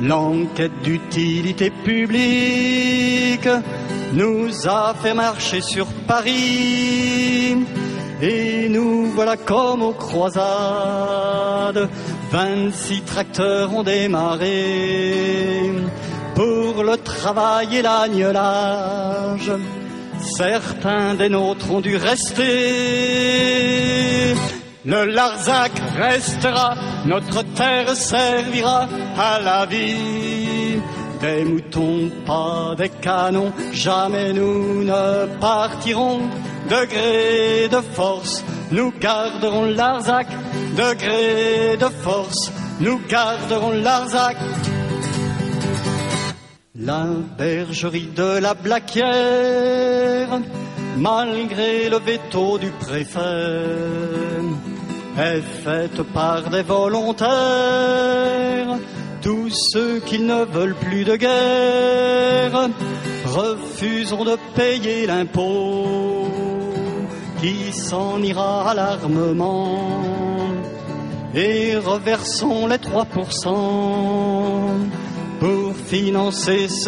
L'enquête d'utilité publique nous a fait marcher sur Paris. Et nous voilà comme aux croisades, 26 tracteurs ont démarré pour le travail et l'agnelage. Certains des nôtres ont dû rester. Le Larzac restera, notre terre servira à la vie. Des moutons, pas des canons, jamais nous ne partirons. De gré de force, nous garderons Larzac. De gré de force, nous garderons Larzac. La bergerie de la Blaquière, malgré le veto du préfet, est faite par des volontaires. Tous ceux qui ne veulent plus de guerre refuseront de payer l'impôt qui s'en ira à l'armement, et reversons les 3% pour financer ce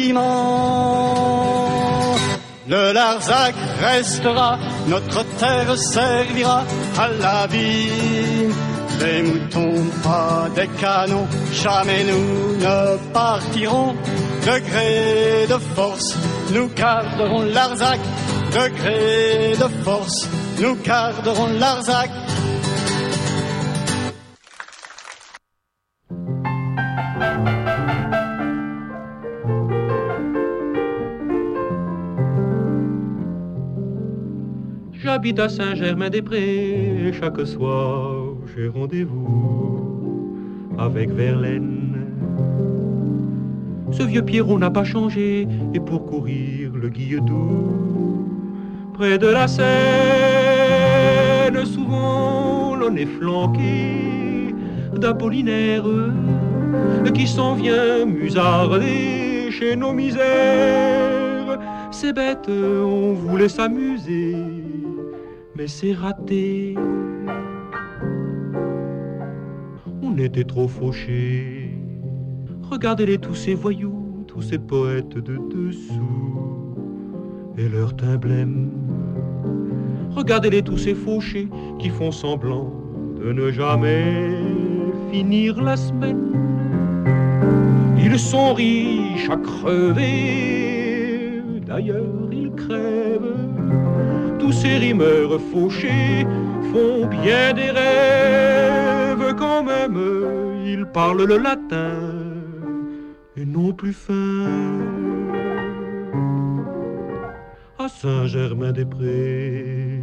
bâtiment. Le Larzac restera, notre terre servira à la vie. Des moutons, pas des canons, jamais nous ne partirons. De gré de force, nous garderons Larzac. De gré de force, nous garderons Larzac. J'habite à Saint-Germain-des-Prés et chaque soir j'ai rendez-vous avec Verlaine. Ce vieux Pierrot n'a pas changé et pour courir le Guilledou. Près de la Seine, souvent l'on est flanqué d'Apollinaire qui s'en vient musarder chez nos misères. C'est bête, on voulait s'amuser, mais c'est raté. On était trop fauchés. Regardez-les tous ces voyous, tous ces poètes de dessous et leur emblème. Regardez-les tous ces fauchés qui font semblant de ne jamais finir la semaine. Ils sont riches à crever, d'ailleurs ils crèvent. Tous ces rimeurs fauchés font bien des rêves quand même. Ils parlent le latin et non plus fin. À Saint-Germain-des-Prés,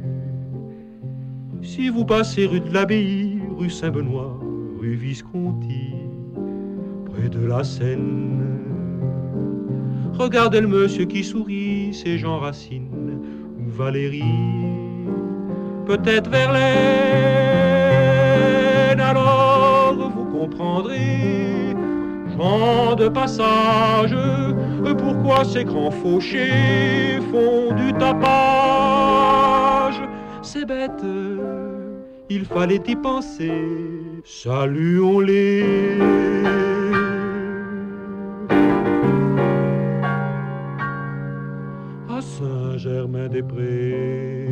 si vous passez rue de l'Abbaye, rue Saint-Benoît, rue Visconti, près de la Seine, regardez le monsieur qui sourit, c'est Jean Racine ou Valérie, peut-être Verlaine. Alors vous comprendrez, gens de passage, pourquoi ces grands fauchés font du tapage. C'est bête, il fallait y penser, saluons-les. À Saint-Germain-des-Prés.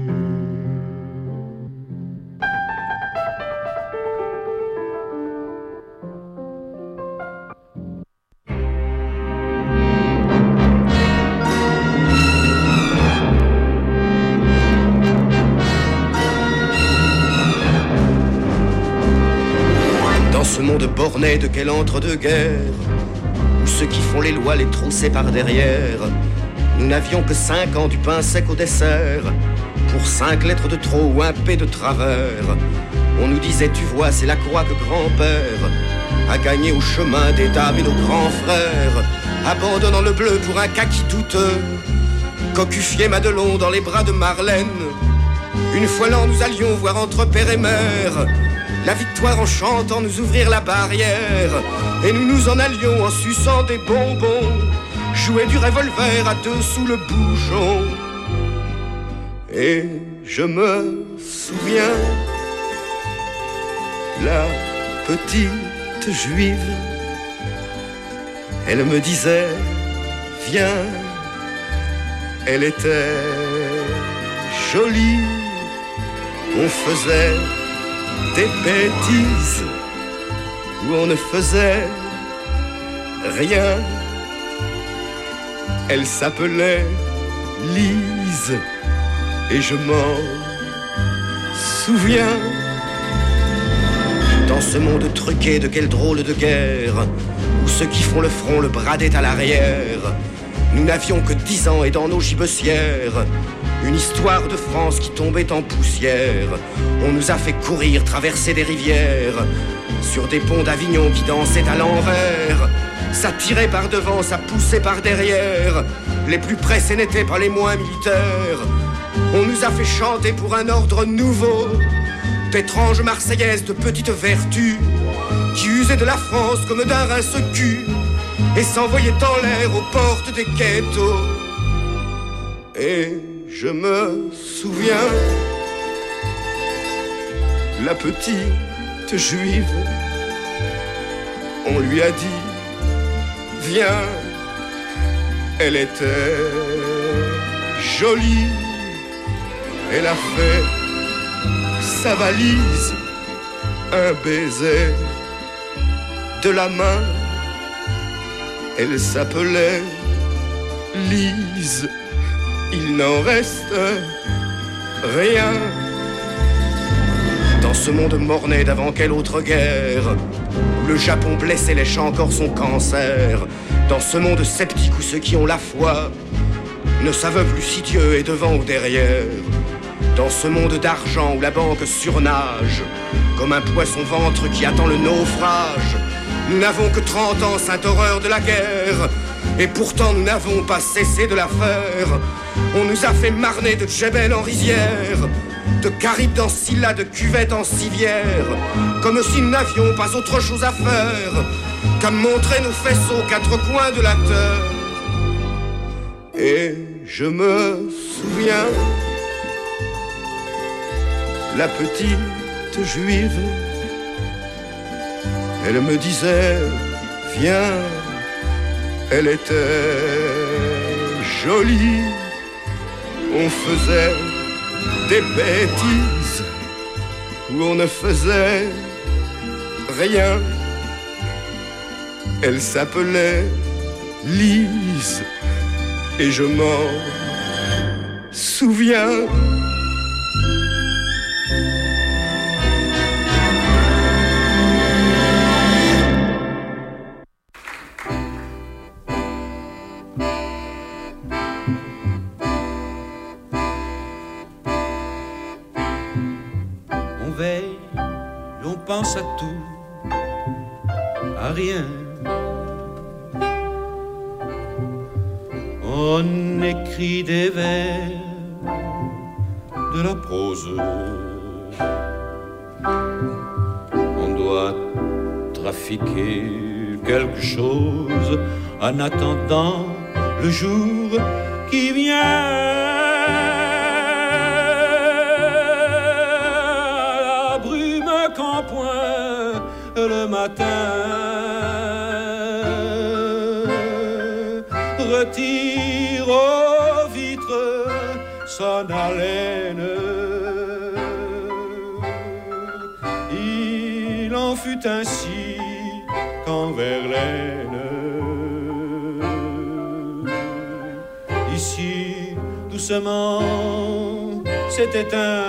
Ce monde borné de quel entre-deux-guerres, où ceux qui font les lois les troussaient par derrière. Nous n'avions que 5 ans, du pain sec au dessert, pour 5 lettres de trop ou un P de travers. On nous disait, tu vois, c'est la croix que grand-père a gagné au chemin des dames et nos grands frères, abandonnant le bleu pour un kaki douteux, cocufier Madelon dans les bras de Marlène. Une fois l'an, nous allions voir entre père et mère la victoire en chantant nous ouvrir la barrière. Et nous nous en allions en suçant des bonbons, jouer du revolver à 2 sous le bouchon. Et je me souviens, la petite juive Elle me disait, viens, elle était jolie. On faisait des bêtises où on ne faisait rien. Elle s'appelait Lise et je m'en souviens. Dans ce monde truqué de quelle drôle de guerre, où ceux qui font le front le bradaient à l'arrière, nous n'avions que 10 ans et dans nos gibecières, une histoire de France qui tombait en poussière. On nous a fait courir, traverser des rivières, sur des ponts d'Avignon qui dansaient à l'envers. Ça tirait par devant, ça poussait par derrière, les plus pressés n'étaient pas les moins militaires. On nous a fait chanter pour un ordre nouveau d'étranges marseillaises de petites vertus qui usaient de la France comme d'un rince-cul et s'envoyaient en l'air aux portes des ghettos. Et je me souviens, la petite juive, on lui a dit, viens, elle était jolie, elle a fait sa valise, un baiser de la main, elle s'appelait Lise, il n'en reste rien. Dans ce monde morné d'avant quelle autre guerre, où le Japon blessé lèche encore son cancer, dans ce monde sceptique où ceux qui ont la foi ne savent plus si Dieu est devant ou derrière, dans ce monde d'argent où la banque surnage comme un poisson ventre qui attend le naufrage, nous n'avons que 30 ans, sainte horreur de la guerre, et pourtant nous n'avons pas cessé de la faire. On nous a fait marner de Djebel en rizière, de Charybde en Scylla, de cuvette en civière, comme si nous n'avions pas autre chose à faire qu'à montrer nos faisceaux aux 4 coins de la terre. Et je me souviens, la petite juive, elle me disait, viens, elle était jolie, on faisait des bêtises où on ne faisait rien. Elle s'appelait Lise et je m'en souviens. Pense à tout, à rien. On écrit des vers, de la prose. On doit trafiquer quelque chose en attendant le jour qui vient. Point le matin retire aux vitres son haleine. Il en fut ainsi quand Verlaine ici doucement s'est éteint.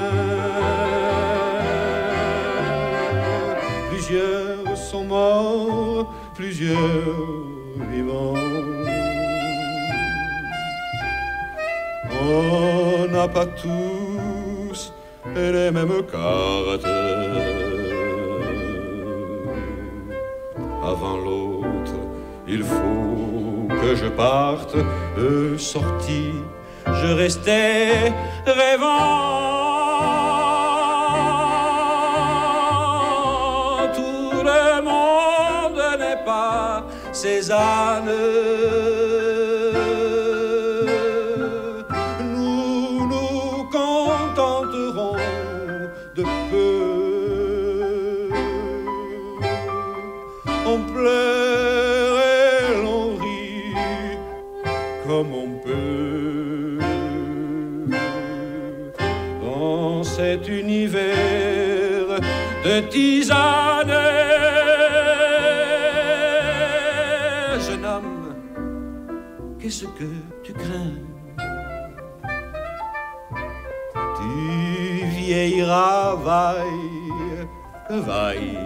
Plusieurs sont morts, plusieurs vivants. On n'a pas tous les mêmes cartes. Avant l'autre, il faut que je parte. Sorti, je restais rêvant. Cézanne, nous nous contenterons de peu. On pleurait comme on peut. Dans cet univers de tisane, jeune homme, qu'est-ce que tu crains? Tu vieilliras, vaille que vaille,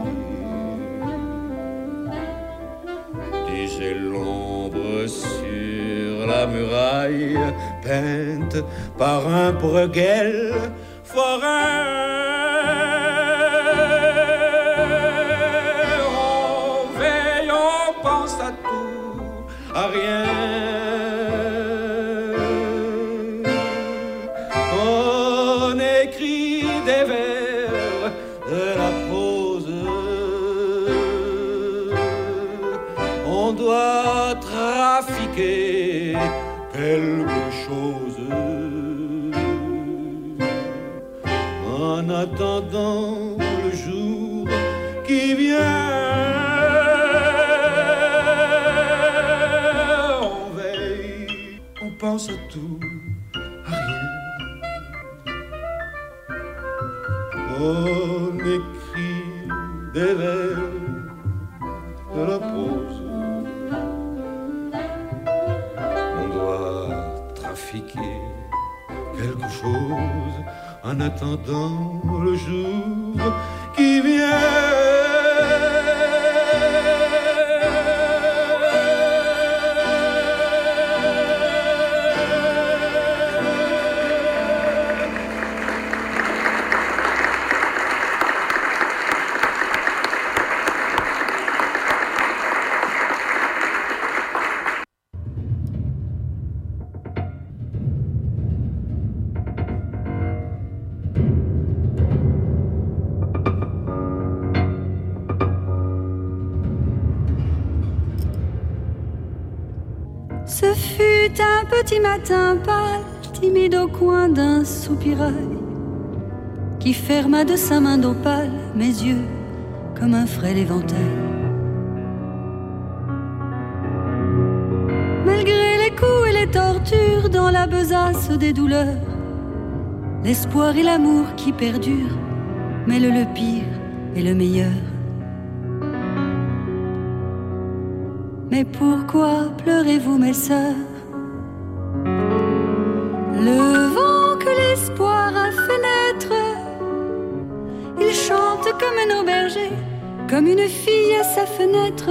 disait l'ombre sur la muraille, peinte par un breguel forain. On veille, on pense à tout, à rien. On écrit des vers, de la prose. On doit trafiquer quelque chose en attendant le jour qui vient. On veille, on pense à tout, à rien. On écrit des vers, de la prose. On doit trafiquer quelque chose en attendant le jour qui vient. Ce fut un petit matin pâle, timide au coin d'un soupirail, qui ferma de sa main d'opale mes yeux comme un frêle éventail. Malgré les coups et les tortures, dans la besace des douleurs, l'espoir et l'amour qui perdurent mêlent le pire et le meilleur. Mais pourquoi pleurez-vous, mes sœurs? Le vent que l'espoir a fait naître, il chante comme un berger, comme une fille à sa fenêtre,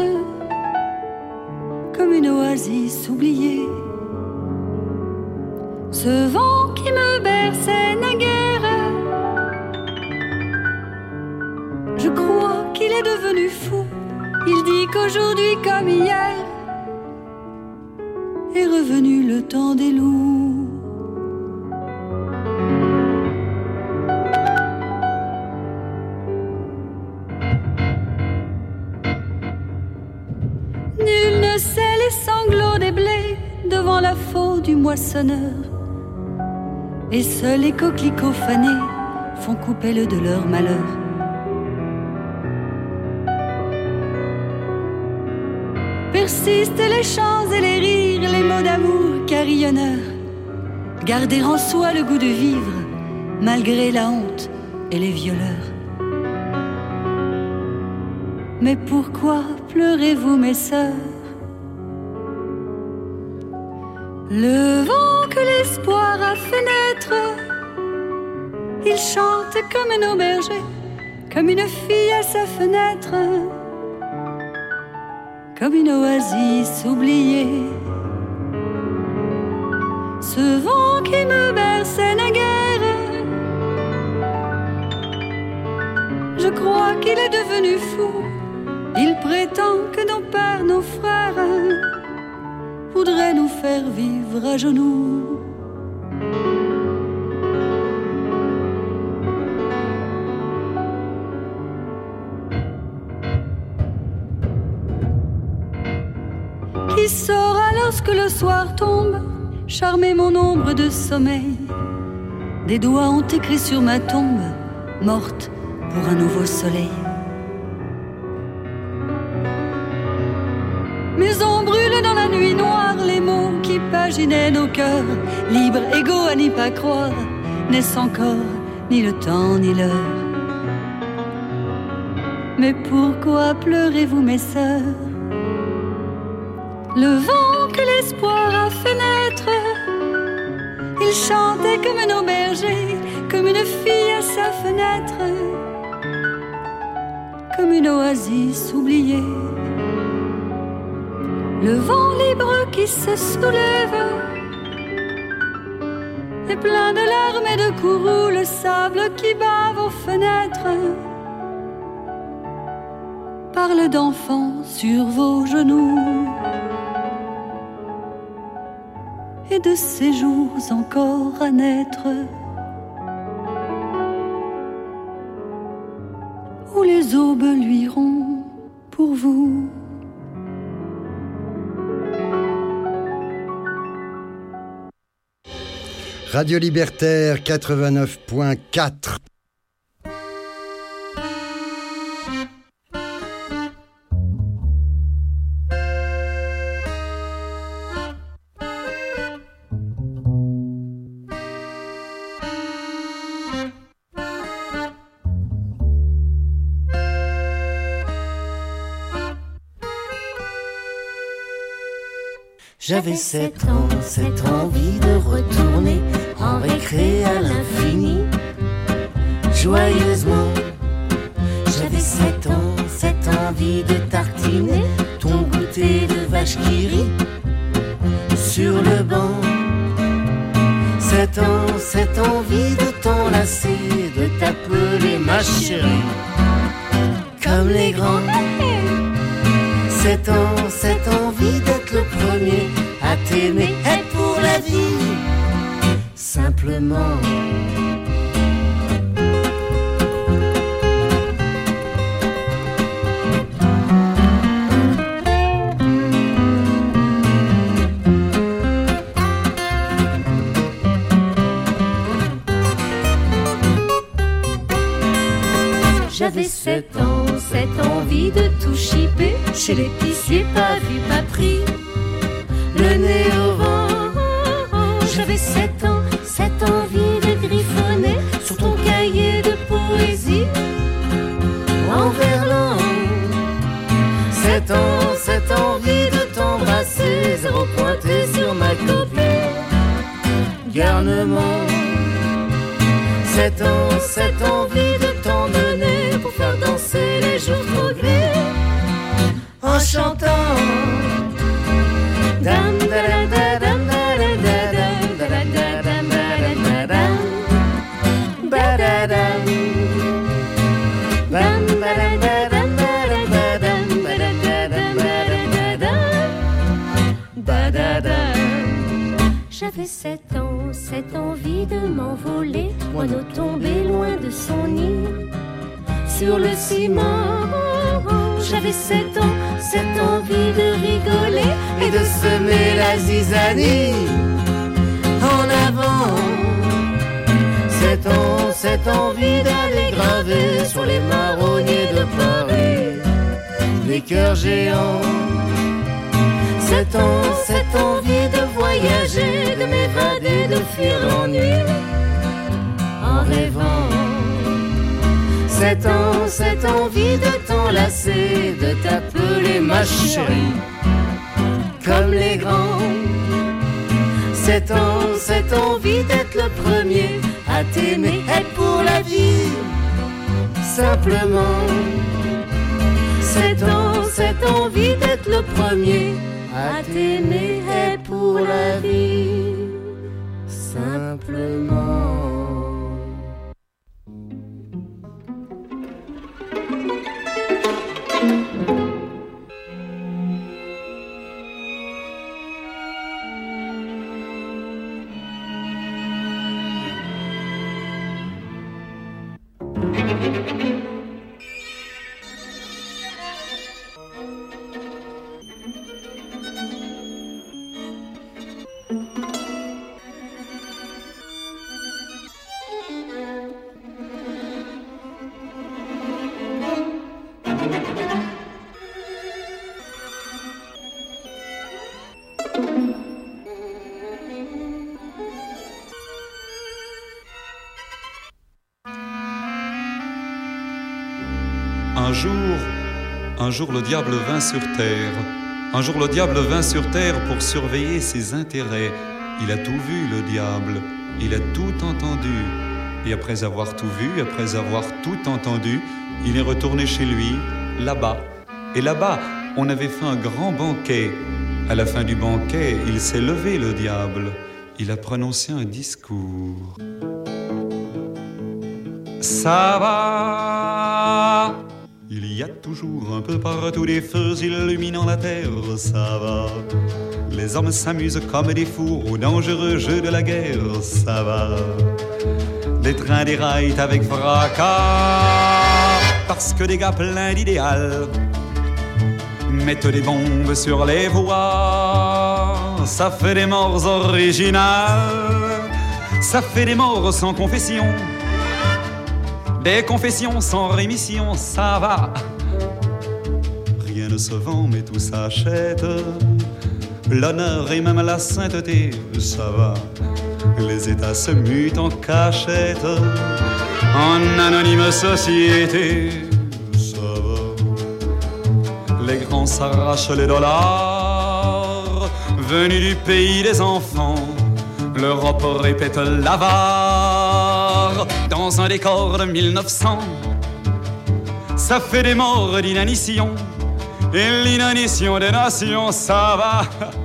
comme une oasis oubliée. Ce vent qui me berçait naguère, je crois qu'il est devenu fou. Il dit qu'aujourd'hui comme hier est revenu le temps des loups. Nul ne sait les sanglots des blés devant la faux du moissonneur, et seuls les coquelicots fanés font couper le de leur malheur. Persistent les chants et les rires, les mots d'amour carillonneurs. Garder en soi le goût de vivre, malgré la honte et les violeurs. Mais pourquoi pleurez-vous, mes sœurs? Le vent que l'espoir a fait naître, il chante comme un berger, comme une fille à sa fenêtre, comme une oasis oubliée. Ce vent qui me berçait naguère, je crois qu'il est devenu fou. Il prétend que nos pères, nos frères voudraient nous faire vivre à genoux. Qui saura lorsque le soir tombe charmer mon ombre de sommeil? Des doigts ont écrit sur ma tombe, morte pour un nouveau soleil. Mais on brûle dans la nuit noire les mots qui imaginer nos cœurs, libres, égaux à n'y pas croire, n'est-ce encore ni le temps ni l'heure. Mais pourquoi pleurez-vous mes sœurs? Le vent que l'espoir a fait naître, il chantait comme nos bergers, comme une fille à sa fenêtre, comme une oasis oubliée. Le vent libre qui se soulève est plein de larmes et de courroux, le sable qui bave aux fenêtres parle d'enfants sur vos genoux et de ces jours encore à naître où les aubes luiront pour vous. Radio Libertaire 89.4. J'avais 7 ans, cette envie de retourner en récré à l'infini, joyeusement. J'avais 7 ans, cette envie de tartiner ton goûter de vache qui rit sur le banc. 7 ans, cette envie de t'enlacer, de t'appeler ma chérie, comme les grands. 7 ans, cette envie d'être le premier à t'aimer, être pour la vie, simplement. J'avais 7 ans, cette envie de tout chipper, chez l'épicier, pas vu, pas pris, le nez au vent. J'avais 7 ans, cette envie de griffonner sur ton cahier de poésie, en verlan. 7 ans, cette envie de t'embrasser, zéro pointé sur ma copie, garnement. 7 ans, cette envie de t'emmener pour faire danser les jours trop gris, en chantant dam da da dam da da dam da da dam da dam ba da dam bam ba da dam ba dam ba da dam ba da dam. J'avais 7 ans, cette envie de m'envoler, moineau tombé loin de son nid, sur le ciment. J'avais 7 ans, cette envie de rigoler et de semer la zizanie en avant. 7 ans, cette envie d'aller graver sur les marronniers de Paris des cœurs géants. 7 ans, cette envie de voyager, de m'évader, de fuir l'ennui en rêvant. 7 ans, cette envie de t'enlacer, de t'appeler ma chérie, comme les grands. 7 ans, cette envie d'être le premier à t'aimer, être pour la vie, simplement. 7 ans, cette envie d'être le premier à t'aimer, être pour la vie, simplement. Un jour le diable vint sur terre. Un jour le diable vint sur terre pour surveiller ses intérêts. Il a tout vu, le diable, il a tout entendu. Et après avoir tout vu, après avoir tout entendu, il est retourné chez lui, là-bas. Et là-bas, on avait fait un grand banquet. À la fin du banquet, il s'est levé, le diable. Il a prononcé un discours. Ça va. Il y a toujours un peu partout des feux illuminant la terre, ça va. Les hommes s'amusent comme des fous au dangereux jeu de la guerre, ça va. Des trains déraillent avec fracas, parce que des gars pleins d'idéal mettent des bombes sur les voies. Ça fait des morts originales, ça fait des morts sans confession, des confessions sans rémission, ça va. Rien ne se vend mais tout s'achète, l'honneur et même la sainteté, ça va. Les États se mutent en cachette, en anonyme société, ça va. Les grands s'arrachent les dollars, venus du pays des enfants. L'Europe répète l'avare dans un décor de 1900. Ça fait des morts d'inanition, et l'inanition des nations, ça va.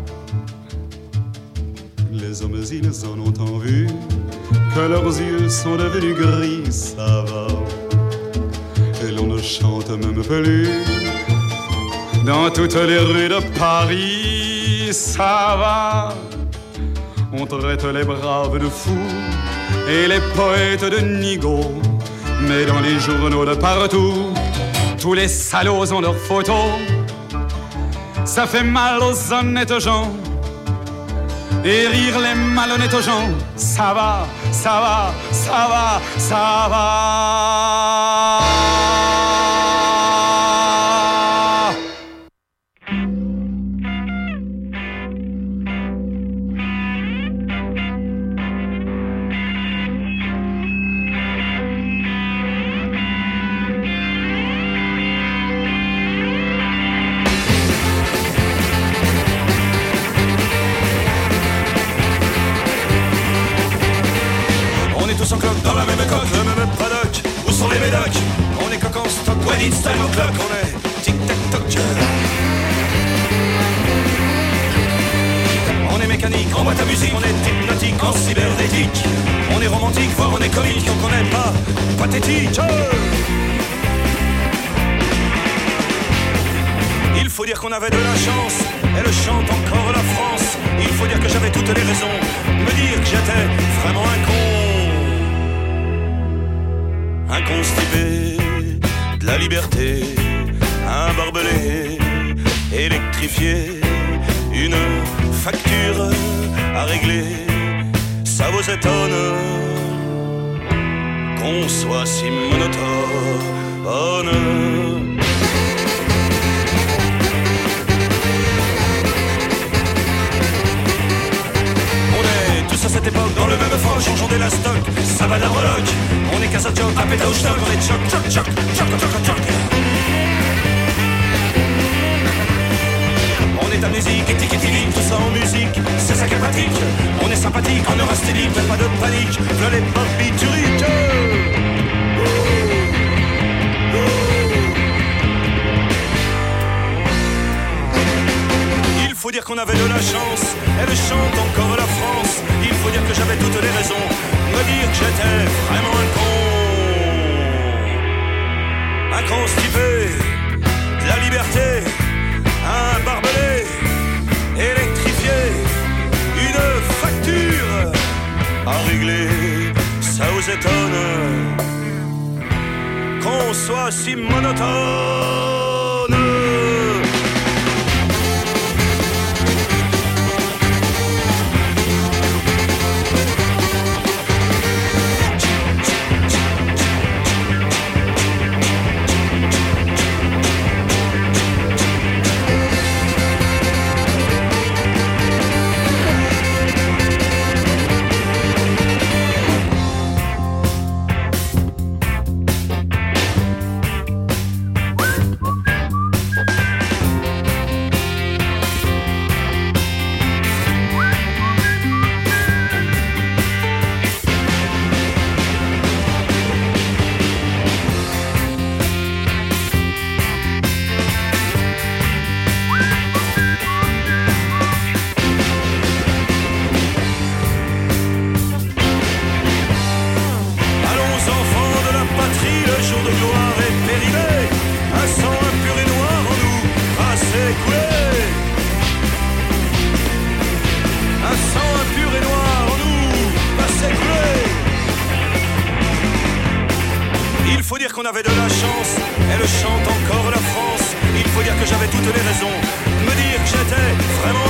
Les hommes, ils en ont tant vu que leurs yeux sont devenus gris, ça va. Et l'on ne chante même plus dans toutes les rues de Paris, ça va. On traite les braves de fous et les poètes de nigauds, mais dans les journaux de partout, tous les salauds ont leurs photos. Ça fait mal aux honnêtes gens et rire les malhonnêtes gens, ça va, ça va, ça va, ça va. Tous en cloque, dans la même coque, le même paddock. Où sont les médocs? On est coq en stock, when it's time o'clock. On est tic-tac-toc. On est mécanique, en boîte à musique. On est hypnotique, en cybernétique. On est romantique, voire on est comique. On connaît pas pathétique. Il faut dire qu'on avait de la chance. Elle chante encore la France. Il faut dire que j'avais toutes les raisons. Me dire que j'étais vraiment un con. Un constipé de la liberté, un barbelé électrifié, une facture à régler. Ça vous étonne qu'on soit si monotone? À cette époque, dans le même froc, changeons d'élastoc, ça va d'armologue. On est casse-à-choc, à péta au stock, on est choc, choc, choc, choc, choc, choc. On est amnésique, étiquetique, tout ça en musique, c'est ça qui est pratique. On est sympathique, en neurasthénique, mais pas de panique, v'là les barbituriques. Il faut dire qu'on avait de la chance, elle chante encore la France. Il faut dire que j'avais toutes les raisons, me dire que j'étais vraiment un constipé de la liberté, un barbelé électrifié, une facture à régler. Ça vous étonne qu'on soit si monotone? j'avais de la chance. Elle chante encore la France. Il faut dire que j'avais toutes les raisons de me dire que j'étais vraiment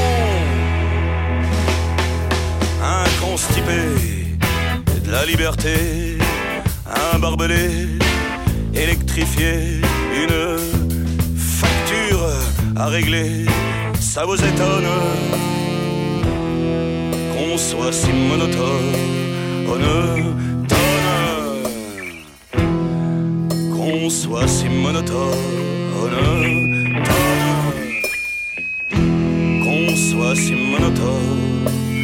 un constipé de la liberté, un barbelé électrifié, une facture à régler. Ça vous étonne qu'on soit si monotone, qu'on soit si monotone, qu'on soit si monotone.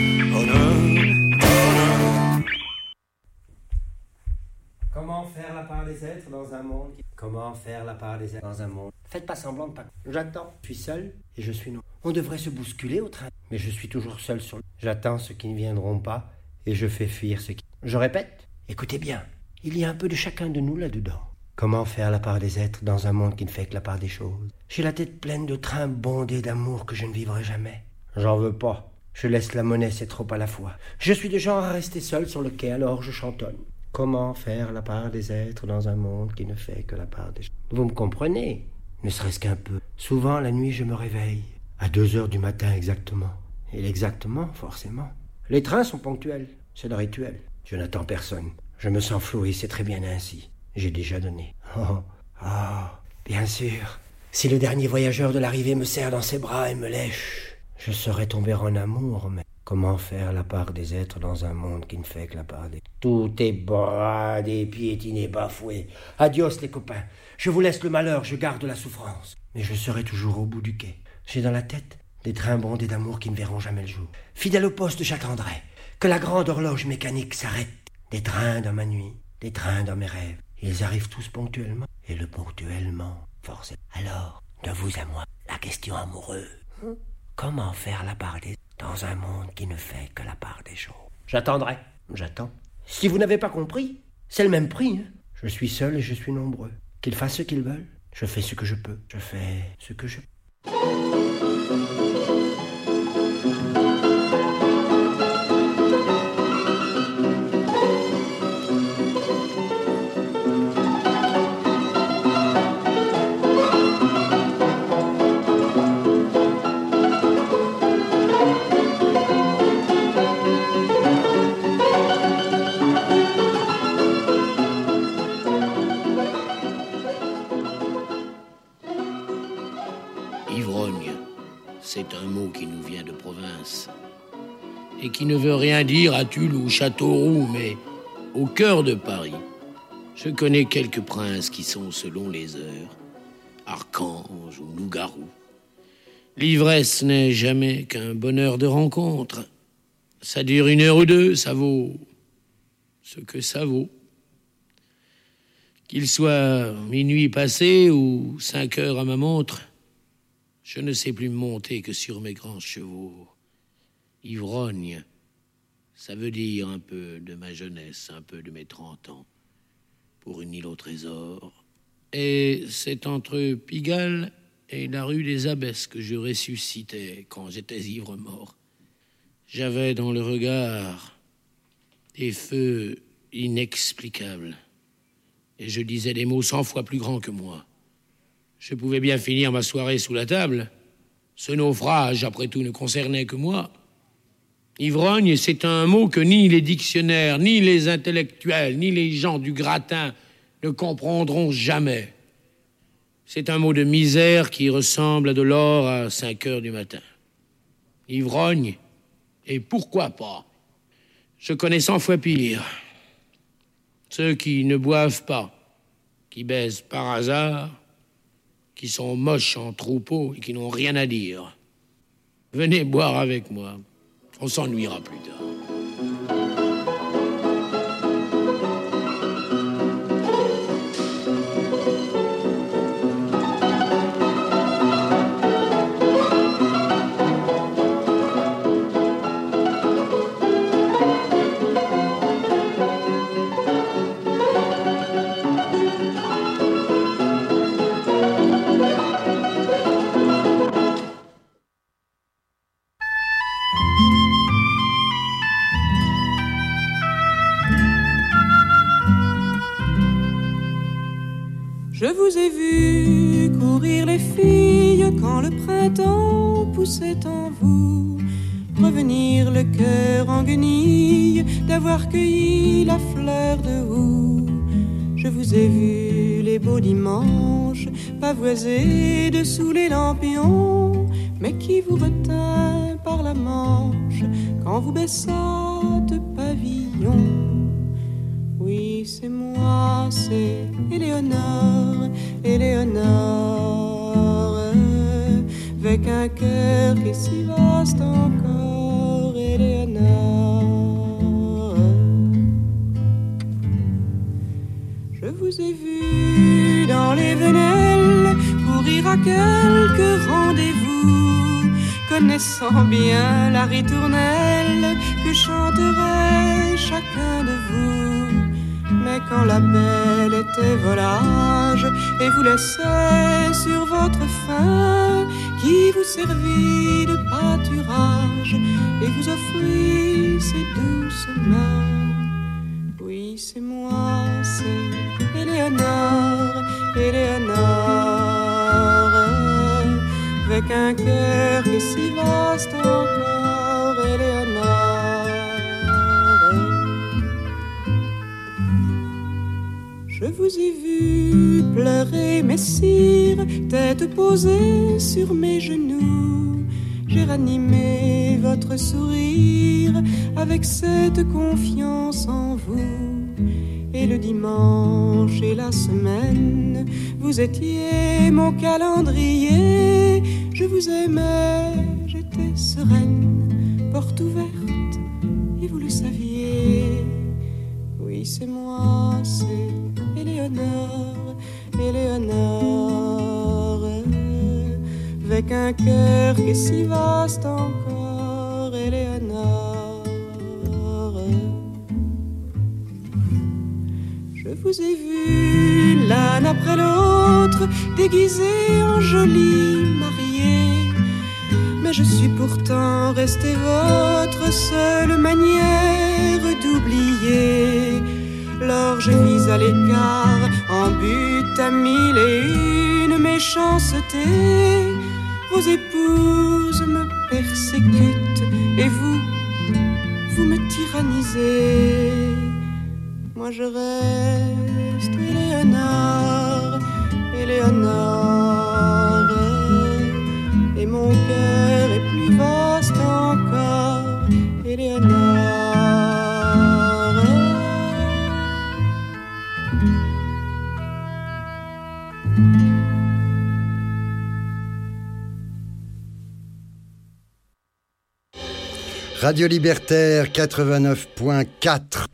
Comment faire la part des êtres dans un monde Comment faire la part des êtres dans un monde Faites pas semblant de pas... J'attends. Je suis seul et je suis non. On devrait se bousculer au train. Mais je suis toujours seul sur le... J'attends ceux qui ne viendront pas et je fais fuir ceux qui... Je répète, écoutez bien. Il y a un peu de chacun de nous là-dedans. Comment faire la part des êtres dans un monde qui ne fait que la part des choses? J'ai la tête pleine de trains bondés d'amour que je ne vivrai jamais. J'en veux pas. Je laisse la monnaie, c'est trop à la fois. Je suis de genre à rester seul sur le quai, alors je chantonne. Comment faire la part des êtres dans un monde qui ne fait que la part des choses? Vous me comprenez? Ne serait-ce qu'un peu. Souvent, la nuit, je me réveille. À 2h du matin exactement. Et exactement, forcément. Les trains sont ponctuels. C'est le rituel. Je n'attends personne. Je me sens flou et c'est très bien ainsi. J'ai déjà donné. Bien sûr. Si le dernier voyageur de l'arrivée me serre dans ses bras et me lèche, je saurais tomber en amour, mais comment faire la part des êtres dans un monde qui ne fait que la part des... Tout est bradé, piétiné, bafoué. Adios les copains. Je vous laisse le malheur, je garde la souffrance. Mais je serai toujours au bout du quai. J'ai dans la tête des trains bondés d'amour qui ne verront jamais le jour. Fidèle au poste j'attendrai que la grande horloge mécanique s'arrête. Des trains dans ma nuit, des trains dans mes rêves. Ils arrivent tous ponctuellement. Et le ponctuellement, forcément. Alors, de vous à moi, la question amoureuse. Comment faire la part des... dans un monde qui ne fait que la part des choses? J'attendrai. J'attends. Si vous n'avez pas compris, c'est le même prix. Je suis seul et je suis nombreux. Qu'ils fassent ce qu'ils veulent. Je fais ce que je peux. Je fais ce que je peux. C'est un mot qui nous vient de province et qui ne veut rien dire à Tulle ou Châteauroux, mais au cœur de Paris. Je connais quelques princes qui sont, selon les heures, archanges ou loups-garous. L'ivresse n'est jamais qu'un bonheur de rencontre. Ça dure 1 heure ou 2, ça vaut ce que ça vaut. Qu'il soit minuit passé ou 5 heures à ma montre, je ne sais plus monter que sur mes grands chevaux. Ivrogne, ça veut dire un peu de ma jeunesse, un peu de mes 30 ans, pour une île au trésor. Et c'est entre Pigalle et la rue des Abbesses que je ressuscitais quand j'étais ivre-mort. J'avais dans le regard des feux inexplicables, et je disais des mots 100 fois plus grands que moi. Je pouvais bien finir ma soirée sous la table. Ce naufrage, après tout, ne concernait que moi. Ivrogne, c'est un mot que ni les dictionnaires, ni les intellectuels, ni les gens du gratin ne comprendront jamais. C'est un mot de misère qui ressemble à de l'or à 5 heures du matin. Ivrogne, et pourquoi pas? Je connais 100 fois pire. Ceux qui ne boivent pas, qui baisent par hasard, qui sont moches en troupeau et qui n'ont rien à dire. Venez boire avec moi. On s'ennuiera plus tard. Je vous ai vu courir les filles quand le printemps poussait en vous. Revenir le cœur en guenille d'avoir cueilli la fleur de houx. Je vous ai vu les beaux dimanches pavoisés dessous les lampions, mais qui vous retint par la manche quand vous baissâtes pavillon. Oui, c'est moi, c'est Éléonore, Éléonore, avec un cœur qui est si vaste encore, Éléonore. Je vous ai vu dans les venelles courir à quelques rendez-vous, connaissant bien la ritournelle que chanterait chacun de vous. Mais quand la belle était volage et vous laissait sur votre faim, qui vous servit de pâturage et vous offrit ses douces mains. Oui, c'est moi, c'est Éléonore, Éléonore, avec un cœur qui est si vaste encore, Éléonore. Je vous ai vu pleurer, messire, tête posée sur mes genoux. J'ai ranimé votre sourire avec cette confiance en vous. Et le dimanche et la semaine, vous étiez mon calendrier. Je vous aimais, j'étais sereine, porte ouverte, et vous le saviez. Oui, c'est moi, c'est Éléonore, Éléonore, avec un cœur qui est si vaste encore, Éléonore. Je vous ai vu l'un après l'autre, déguisés en jolis mariés, mais je suis pourtant restée votre seule manière d'oublier. L'orge mise à l'écart, en but à mille et une méchancetés. Vos épouses me persécutent et vous me tyrannisez. Moi je reste Éléonore, Éléonore, et mon cœur est plus vaste encore, Éléonore. Radio Libertaire 89.4.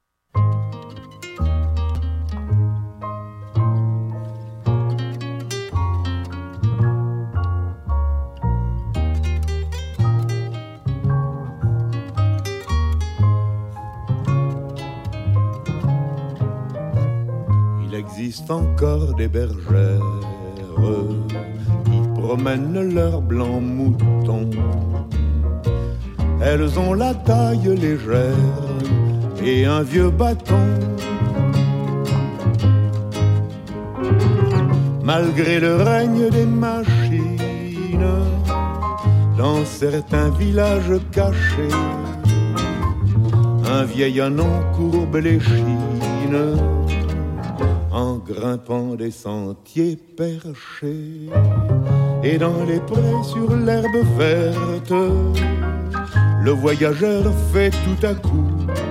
Il existe encore des bergères qui promènent leurs blancs moutons. Elles ont la taille légère et un vieux bâton. Malgré le règne des machines, dans certains villages cachés, un vieil anon courbe les chines en grimpant des sentiers perchés. Et dans les prés sur l'herbe verte, le voyageur fait tout à coup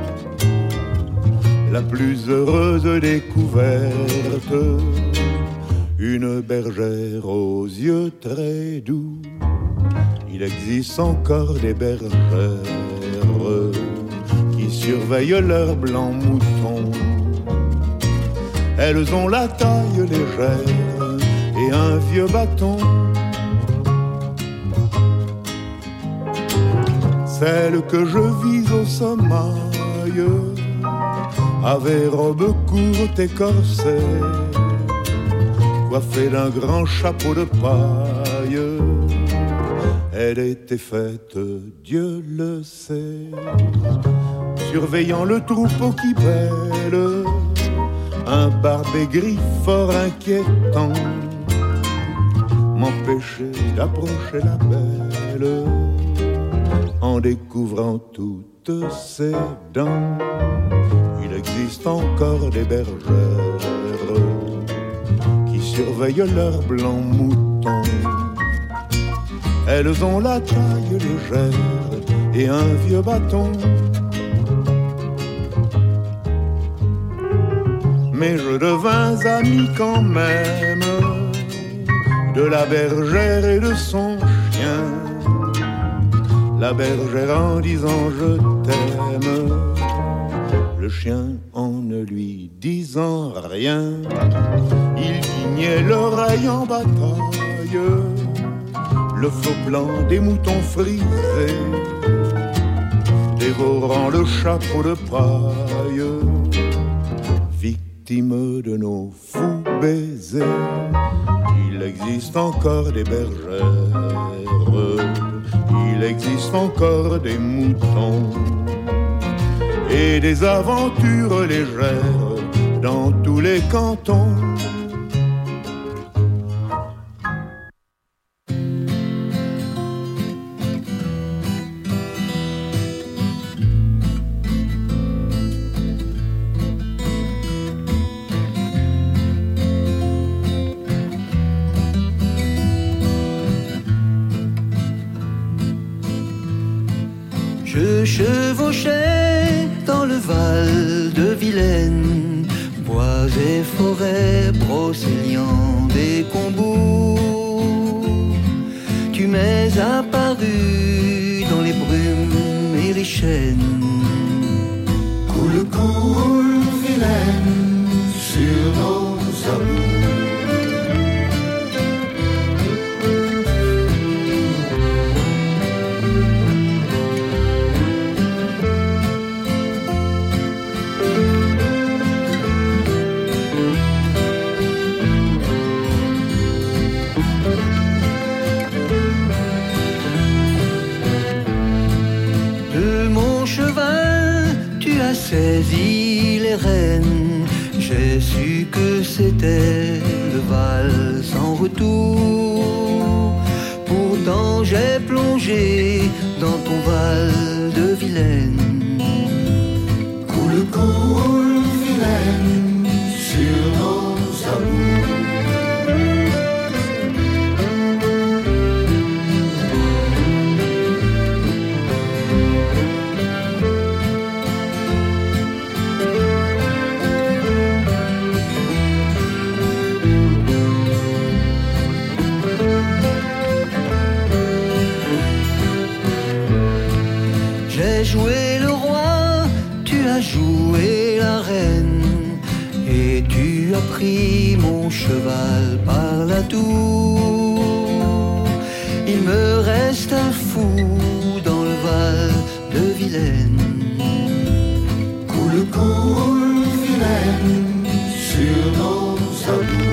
la plus heureuse découverte, une bergère aux yeux très doux. Il existe encore des bergères qui surveillent leurs blancs moutons. Elles ont la taille légère et un vieux bâton. Celle que je vise au sommeil avait robe courte et corset, coiffée d'un grand chapeau de paille. Elle était faite, Dieu le sait, surveillant le troupeau qui bêle, un barbet gris fort inquiétant m'empêchait d'approcher la belle en découvrant toutes ses dents. Il existe encore des bergères qui surveillent leurs blancs moutons. Elles ont la taille légère et un vieux bâton. Mais je devins ami quand même de la bergère et de son chien. La bergère en disant je t'aime, le chien en ne lui disant rien. Il guignait l'oreille en bataille, le faux blanc des moutons frisés, dévorant le chapeau de paille, victime de nos fous baisers. Il existe encore des bergères, il existe encore des moutons et des aventures légères dans tous les cantons. Je chevauchais dans le Val de Vilaine, bois et forêts brocéliant des combours. Tu m'es apparu dans les brumes et les chênes. Coule, coule, Vilaine, sur nos amours. Saisi les rênes, j'ai su que c'était le Val sans retour. Pourtant j'ai plongé dans ton Val de Vilaine. Coule, coule, Vilaine, sur nos amours. Joué le roi, tu as joué la reine, et tu as pris mon cheval par la tour. Il me reste un fou dans le Val de Vilaine. Coule, coule, Vilaine, sur nos amours.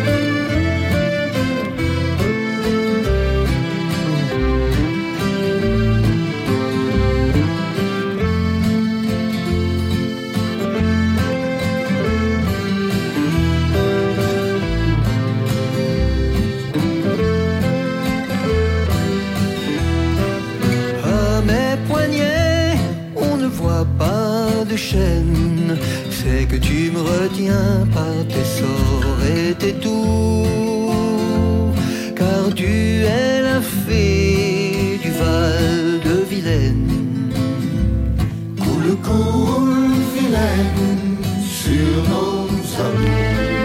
C'est que tu me retiens par tes sorts et tes tours, car tu es la fée du Val de Vilaine. Coule, coule, Vilaine, sur nos amours.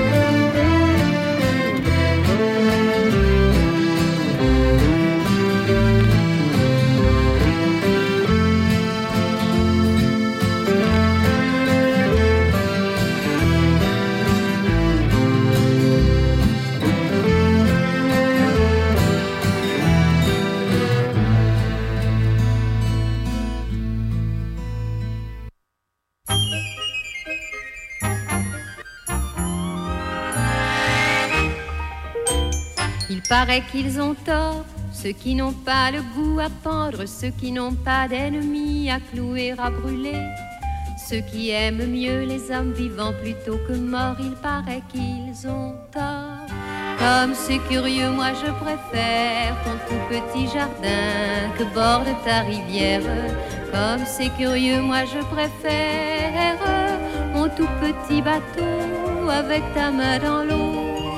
Il paraît qu'ils ont tort, ceux qui n'ont pas le goût à pendre, ceux qui n'ont pas d'ennemis à clouer, à brûler, Ceux qui aiment mieux les hommes vivants plutôt que morts, il paraît qu'ils ont tort. Comme c'est curieux, moi je préfère ton tout petit jardin que borde ta rivière. Comme c'est curieux, moi je préfère mon tout petit bateau avec ta main dans l'eau.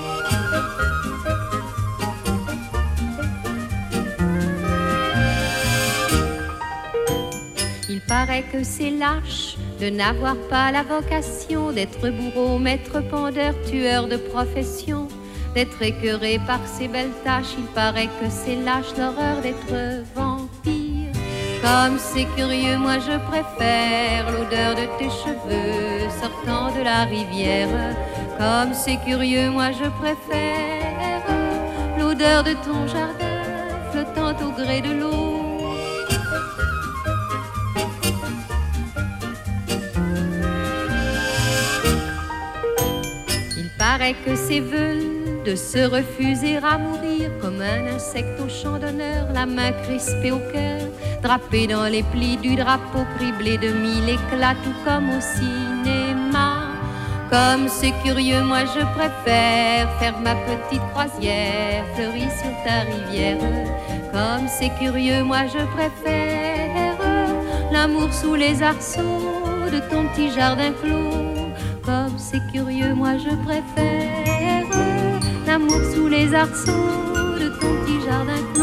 Il paraît que c'est lâche de n'avoir pas la vocation d'être bourreau, maître, pendeur, tueur de profession, d'être écœuré par ces belles tâches. Il paraît que c'est lâche l'horreur d'être vampire. Comme c'est curieux, moi je préfère l'odeur de tes cheveux sortant de la rivière. Comme c'est curieux, moi je préfère l'odeur de ton jardin flottant au gré de l'eau. Il paraît que c'est veulent de se refuser à mourir comme un insecte au champ d'honneur, la main crispée au cœur, drapé dans les plis du drapeau, criblé de mille éclats, tout comme au cinéma. Comme c'est curieux, moi je préfère faire ma petite croisière fleurie sur ta rivière. Comme c'est curieux, moi je préfère l'amour sous les arceaux de ton petit jardin clos. Comme c'est curieux, moi je préfère l'amour sous les arceaux de ton petit jardin clos.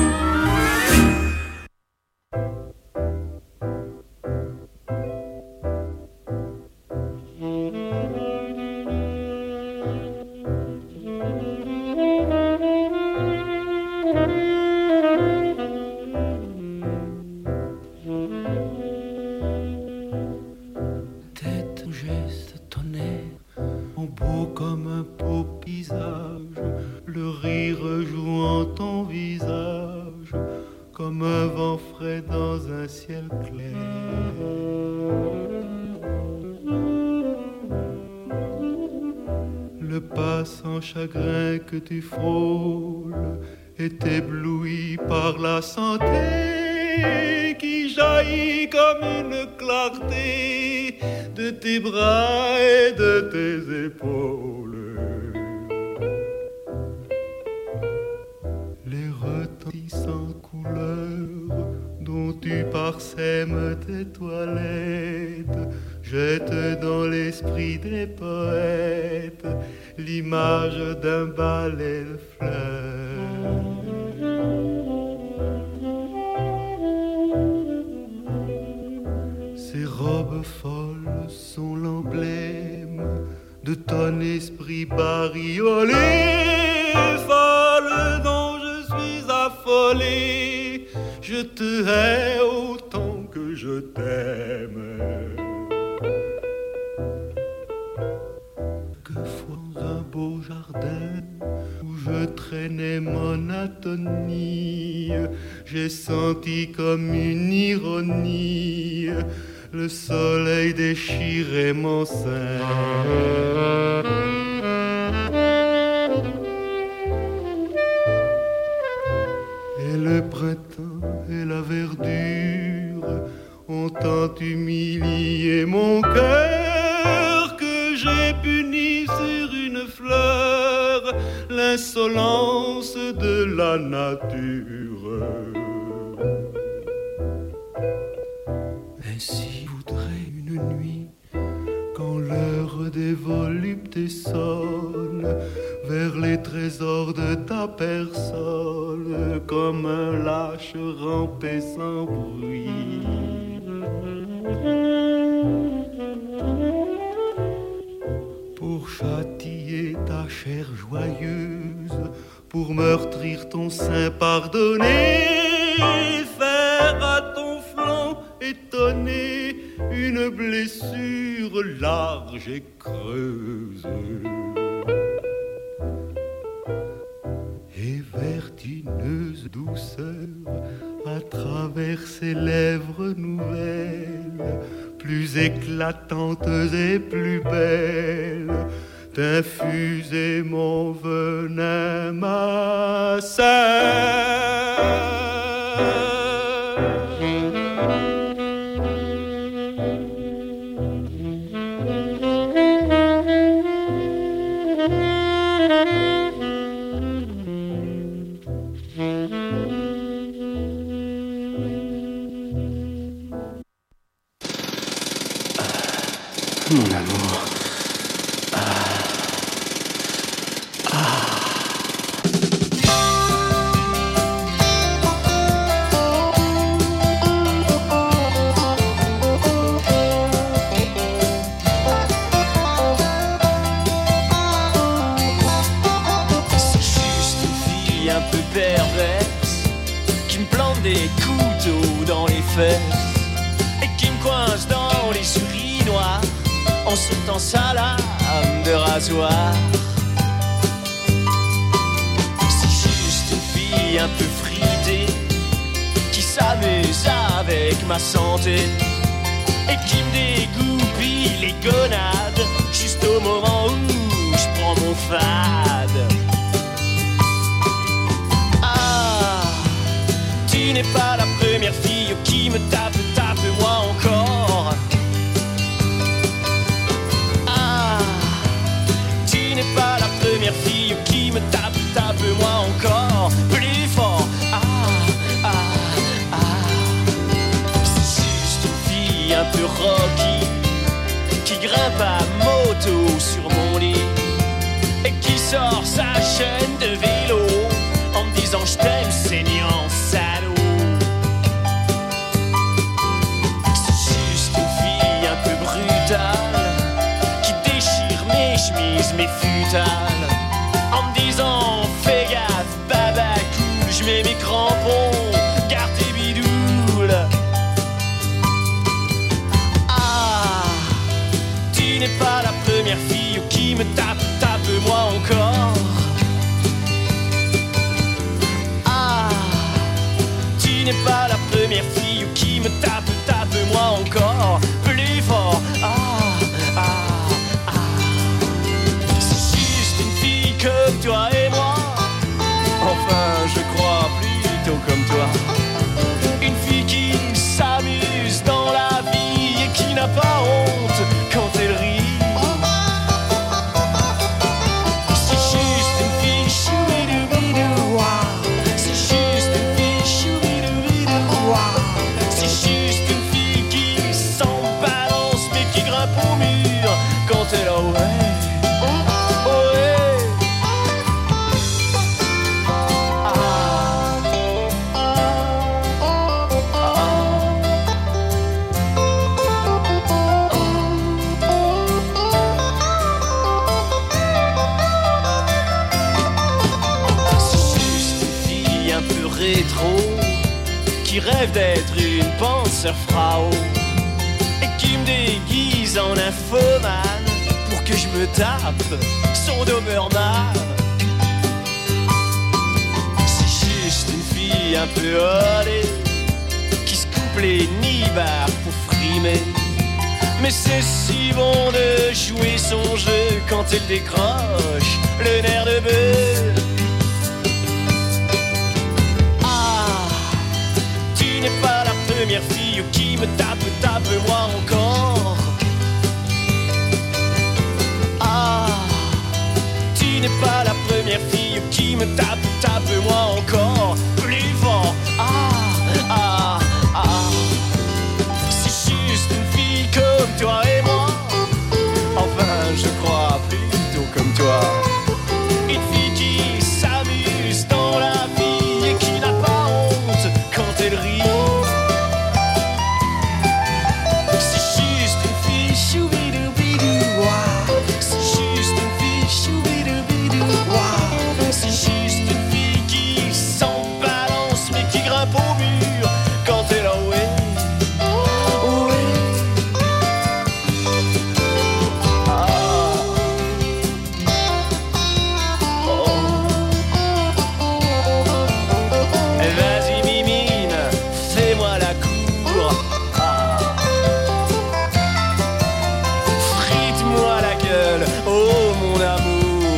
Chagrin que tu frôles est ébloui par la santé qui jaillit comme une clarté de tes bras et de tes épaules. Les retentissantes couleurs dont tu parsèmes tes toilettes jettent dans l'esprit des poètes l'image d'un balai de fleurs. Ces robes folles sont l'emblème de ton esprit bariolé, folle dont je suis affolé. Je te hais autant que je t'aime. Beau jardin où je traînais monotonie, j'ai senti comme une ironie le soleil déchirer mon sein. Et le printemps et la verdure ont tant humilié mon cœur que j'ai puni sur une fleur l'insolence de la nature. Ainsi voudrait une nuit, quand l'heure des voluptés sonne, vers les trésors de ta personne, comme un lâche ramper sans bruit. Pour châtier ta chair joyeuse, pour meurtrir ton sein pardonné, faire à ton flanc étonné une blessure large et creuse. Et vertineuse douceur à travers ses lèvres nouvelles, plus éclatantes et plus belles, d'infuser mon venin, ma sœur. mon amour. Des couteaux dans les fesses et qui me coince dans les urinoirs en sautant sa lame de rasoir. C'est juste une fille un peu fritée qui s'amuse avec ma santé et qui me dégoupille les gonades juste au moment où je prends mon fade. Tu n'es pas la première fille qui me tape, tape-moi encore. Ah, tu n'es pas la première fille qui me tape, tape-moi encore. Plus fort. Ah, ah, ah. C'est juste une fille un peu rocky qui grimpe à moto sur mon lit et qui sort sa chaîne de vélo en me disant je t'aime saignant salaud. C'est juste une fille un peu brutale qui déchire mes chemises, mes futales en me disant fais gaffe, baba cool, je mets mes crampons, garde tes bidoules. Ah, tu n'es pas la première fille qui me tape, tape-moi encore. Tu n'es pas la première fille qui me tape, tape-moi encore plus fort. Ah, ah, ah. C'est juste une fille comme toi et moi. Enfin, je crois plutôt comme toi. Une fille qui s'amuse dans la vie et qui n'a pas honte quand elle rit. C'est juste une fille chouidou-bidou, wow. C'est juste une fille chouidou-bidou, wow. C'est juste une fille qui s'en balance mais qui grimpe au mur quand elle a ouais. Qui rêve d'être une Panzerfrau et qui me déguise en infomane pour que je me tape son Doberman. C'est juste une fille un peu olée qui se coupe les nibards pour frimer. Mais c'est si bon de jouer son jeu quand elle décroche le nerf de bœuf. Tu n'es pas la première fille qui me tape, tape-moi encore. Ah, tu n'es pas la première fille qui me tape, tape-moi encore plus fort. Ah, ah, ah. C'est juste une fille comme toi et moi. Enfin, je crois plutôt comme toi. Une fille qui s'amuse dans la vie et qui n'a pas honte quand elle rit. Au mur quand elle a oué, oué. Ah. Oh. Vas-y mimine, fais-moi la cour. Ah. Frite-moi la gueule, oh mon amour.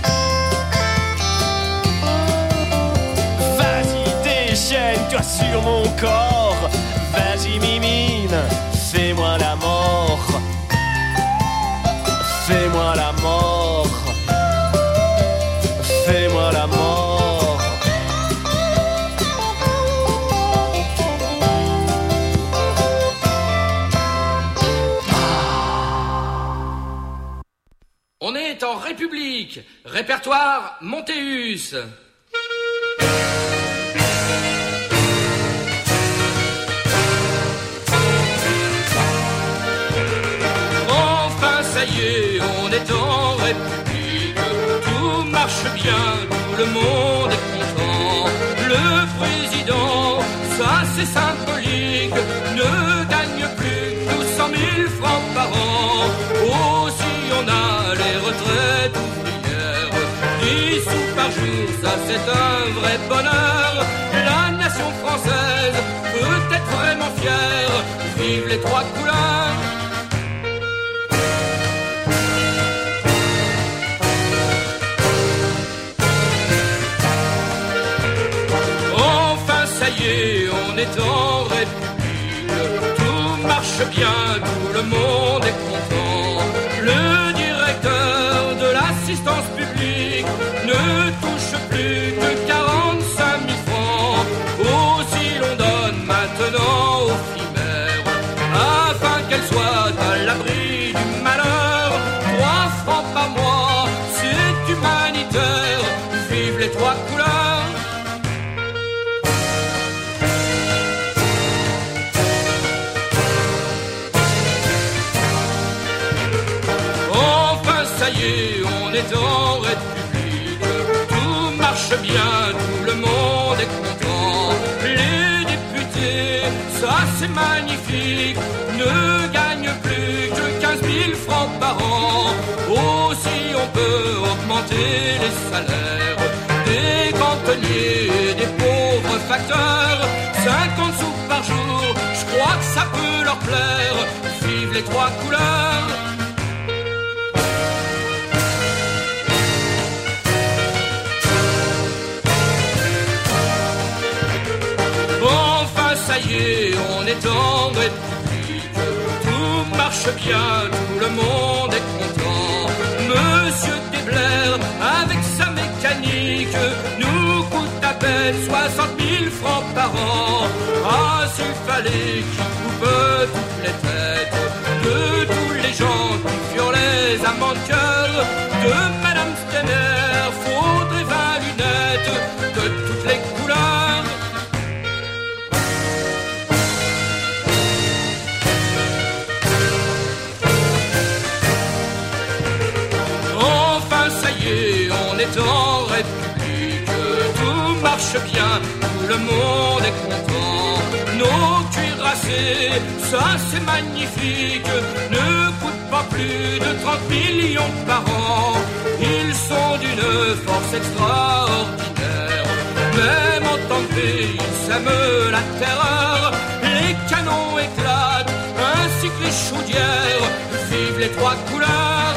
Déchaîne-toi sur mon corps. Vas-y mimine, fais-moi la mort. Fais-moi la mort. Fais-moi la mort. Ah. public, répertoire Montéus. Enfin ça y est, on est en République, tout marche bien, tout le monde est content. Le président, ça c'est symbolique, ne gagne plus que 200 000 francs par an. Aussi on a les retraites ouvrières, 10 sous par jour, ça c'est un vrai bonheur. La nation française peut être vraiment fière, vive les trois couleurs. Enfin ça y est, on est en République, tout marche bien, tout le monde est content. Le directeur de l'assistance publique ne touche plus que 45 000 francs. Aussi l'on donne maintenant aux primaires, afin qu'elles soient à l'abri du malheur. 3 francs par mois, c'est humanitaire, vive les trois couleurs. On est en République, tout marche bien, tout le monde est content. Les députés, ça c'est magnifique, ne gagnent plus que 15 000 francs par an. Aussi on peut augmenter les salaires des cantonniers et des pauvres facteurs. 50 sous par jour, je crois que ça peut leur plaire, vive les trois couleurs. Ça y est, on est en République, tout marche bien, tout le monde est content. Monsieur Desblair, avec sa mécanique, nous coûte à peine 60 000 francs par an. Ah, s'il fallait qu'il coupe toutes les têtes de tous les gens qui furent les amants de cœur de Madame Stenner, faudrait 20 lunettes de toutes les couleurs. On est en République, tout marche bien, tout le monde est content. Nos cuirassés, ça c'est magnifique, ne coûtent pas plus de 30 millions par an. Ils sont d'une force extraordinaire, même en temps de paix, ils sèment la terreur. Les canons éclatent, ainsi que les chaudières, vive les trois couleurs.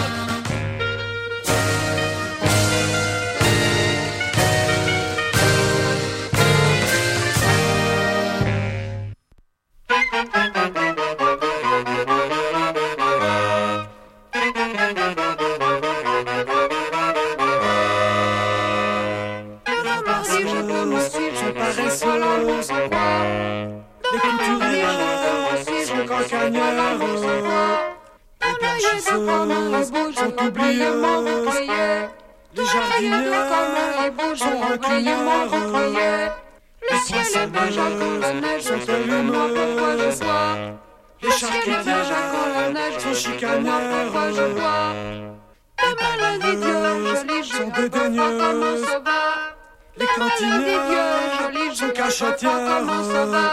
Les jardiniers sont rancuniers. Le ciel est beige comme la neige, sont tellement pourquoi je bois. Les charcutiers sont chicaneurs, pourquoi je bois. Les maladies sont dédaigneuses. Les cantinières sont cachetières. Comment ça va?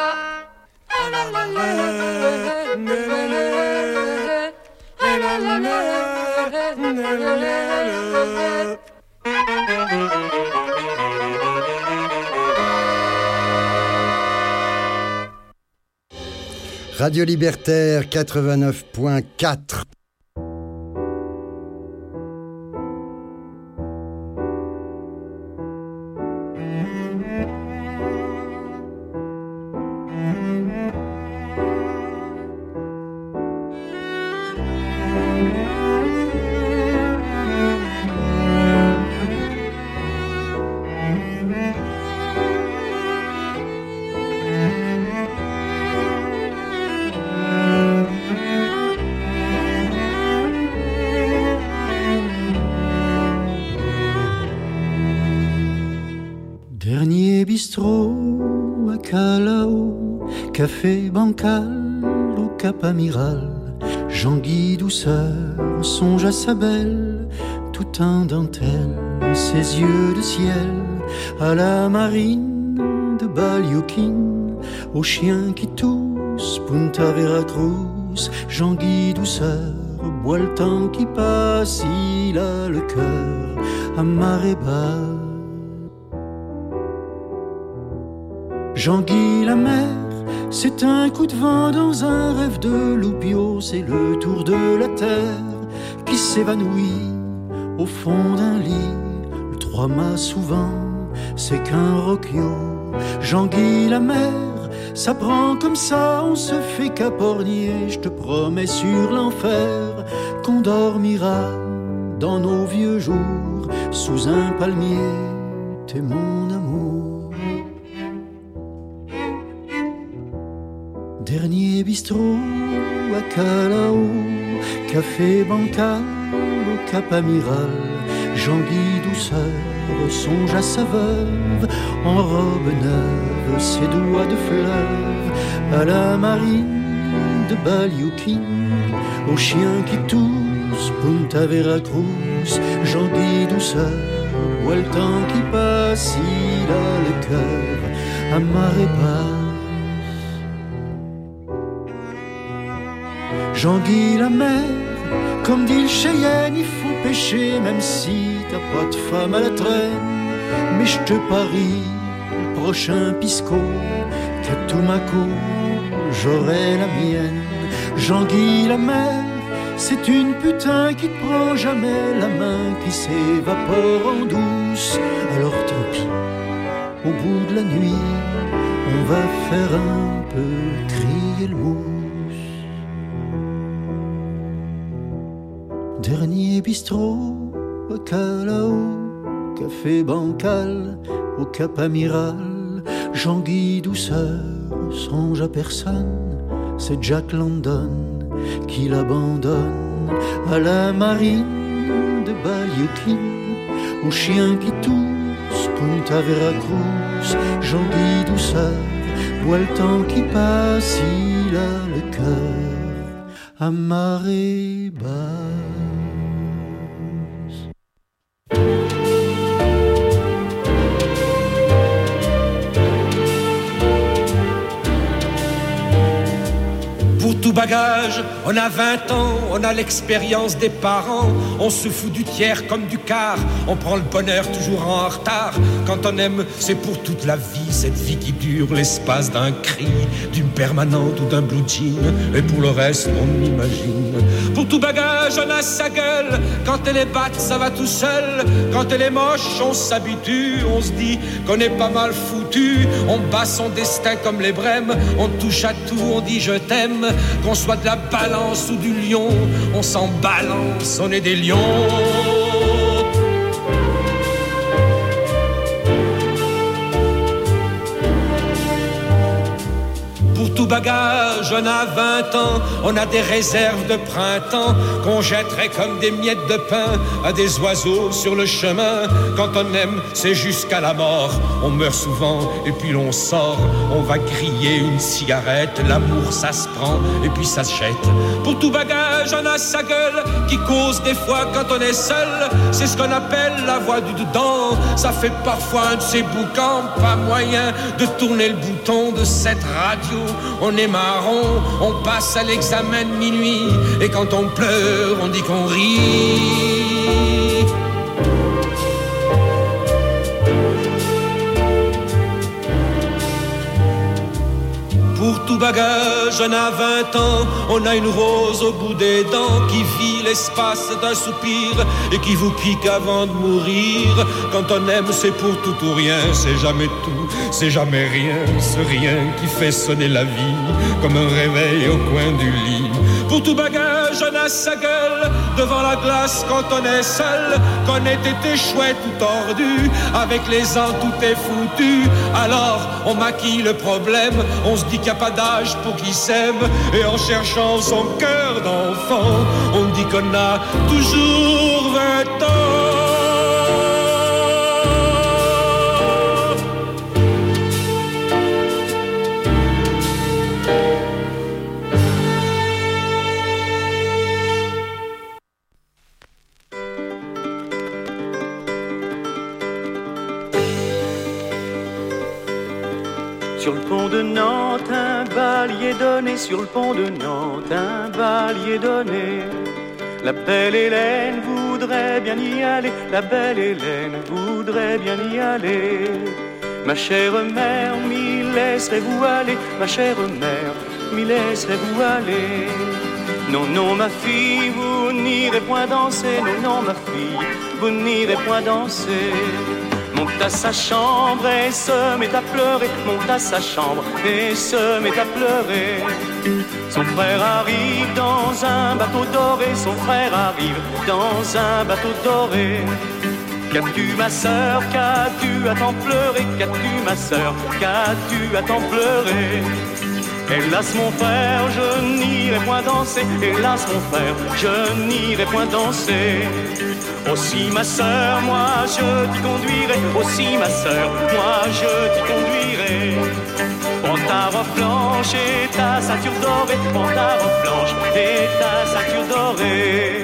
Radio Libertaire 89.4. Callao, café bancal au Cap Amiral. Jean-Guy Douceur songe à sa belle, tout en dentelle, ses yeux de ciel, à la marine de Balioquine, aux chiens qui toussent, Punta Veracruz. Jean-Guy Douceur boit le temps qui passe, il a le cœur à marée basse. Jean-Guy la mer, c'est un coup de vent dans un rêve de loupio, c'est le tour de la terre qui s'évanouit au fond d'un lit. Le trois-mâts souvent, c'est qu'un roquio. Jean-Guy la mer, ça prend comme ça, on se fait capornier. Je te promets sur l'enfer qu'on dormira dans nos vieux jours sous un palmier. T'es mon amour. Dernier bistrot à Callao, café bancal au Cap Amiral. Jean-Guy Douceur songe à sa veuve en robe neuve, ses doigts de fleuve, à la marine de Balioquine, aux chiens qui toussent, Punta Veracruz. Jean-Guy Douceur voit le temps qui passe, il a le cœur à marée basse. Jean-Guy la mer, comme dit le Cheyenne, il faut pêcher même si t'as pas de femme à la traîne. Mais je te parie, le prochain pisco qu'à Tumaco, j'aurai la mienne. Jean-Guy la mer, c'est une putain qui te prend jamais la main, qui s'évapore en douce. Alors tant pis, au bout de la nuit, on va faire un peu crier le mousse. Dernier bistrot à Callao, café bancal au Cap Amiral. Jean-Guy Douceur songe à personne, c'est Jack London qui l'abandonne, à la marine de Balioquine, aux chiens qui toussent, Punta Veracruz. Jean-Guy Douceur boit le temps qui passe, il a le cœur à marée basse. Pour tout bagage, on a 20 ans, on a l'expérience des parents. On se fout du tiers comme du quart, on prend le bonheur toujours en retard. Quand on aime, c'est pour toute la vie, cette vie qui dure l'espace d'un cri, d'une permanente ou d'un blue jean. Et pour le reste, on imagine. Pour tout bagage, on a sa gueule. Quand elle est batte, ça va tout seul. Quand elle est moche, on s'habitue. On se dit qu'on est pas mal foutu. On bat son destin comme les brèmes. On touche à tout, on dit je t'aime. Qu'on soit de la balance ou du lion, on s'en balance, on est des lions. Pour tout bagage, on a 20 ans, on a des réserves de printemps qu'on jetterait comme des miettes de pain à des oiseaux sur le chemin. Quand on aime, c'est jusqu'à la mort. On meurt souvent et puis l'on sort. On va griller une cigarette, l'amour ça se prend et puis ça se jette. Pour tout bagage, on a sa gueule qui cause des fois quand on est seul. C'est ce qu'on appelle la voix du dedans. Ça fait parfois un de ces boucans, pas moyen de tourner le bouton de cette radio. On est marron, on passe à l'examen de minuit. Et quand on pleure, on dit qu'on rit. Pour tout bagage, on a 20 ans, on a une rose au bout des dents qui vit l'espace d'un soupir et qui vous pique avant de mourir. Quand on aime, c'est pour tout ou rien, c'est jamais tout, c'est jamais rien, ce rien qui fait sonner la vie comme un réveil au coin du lit. Pour tout bagage, on a sa gueule devant la glace quand on est seul, qu'on ait été chouette ou tordu, avec les ans tout est foutu. Alors on maquille le problème, on se dit qu'il n'y a pas d'âge pour qui s'aime, et en cherchant son cœur d'enfant, on dit qu'on a toujours 20 ans. Nantes, un bal y est donné sur le pont de Nantes, un bal y est donné. La belle Hélène voudrait bien y aller, la belle Hélène voudrait bien y aller. Ma chère mère, m'y laisserez-vous aller, ma chère mère, m'y laisserez-vous aller. Non, non, ma fille, vous n'irez point danser, non, non, ma fille, vous n'irez point danser. Monte à sa chambre et se met à pleurer, monte à sa chambre et se met à pleurer. Son frère arrive dans un bateau doré, son frère arrive dans un bateau doré. Qu'as-tu ma sœur, qu'as-tu à t'en pleurer, qu'as-tu ma sœur, qu'as-tu à t'en pleurer? Hélas mon frère, je n'irai point danser, hélas mon frère, je n'irai point danser. Aussi ma sœur, moi je t'y conduirai, aussi ma sœur, moi je t'y conduirai. Prends ta robe blanche et ta ceinture dorée, prends ta robe blanche et ta ceinture dorée.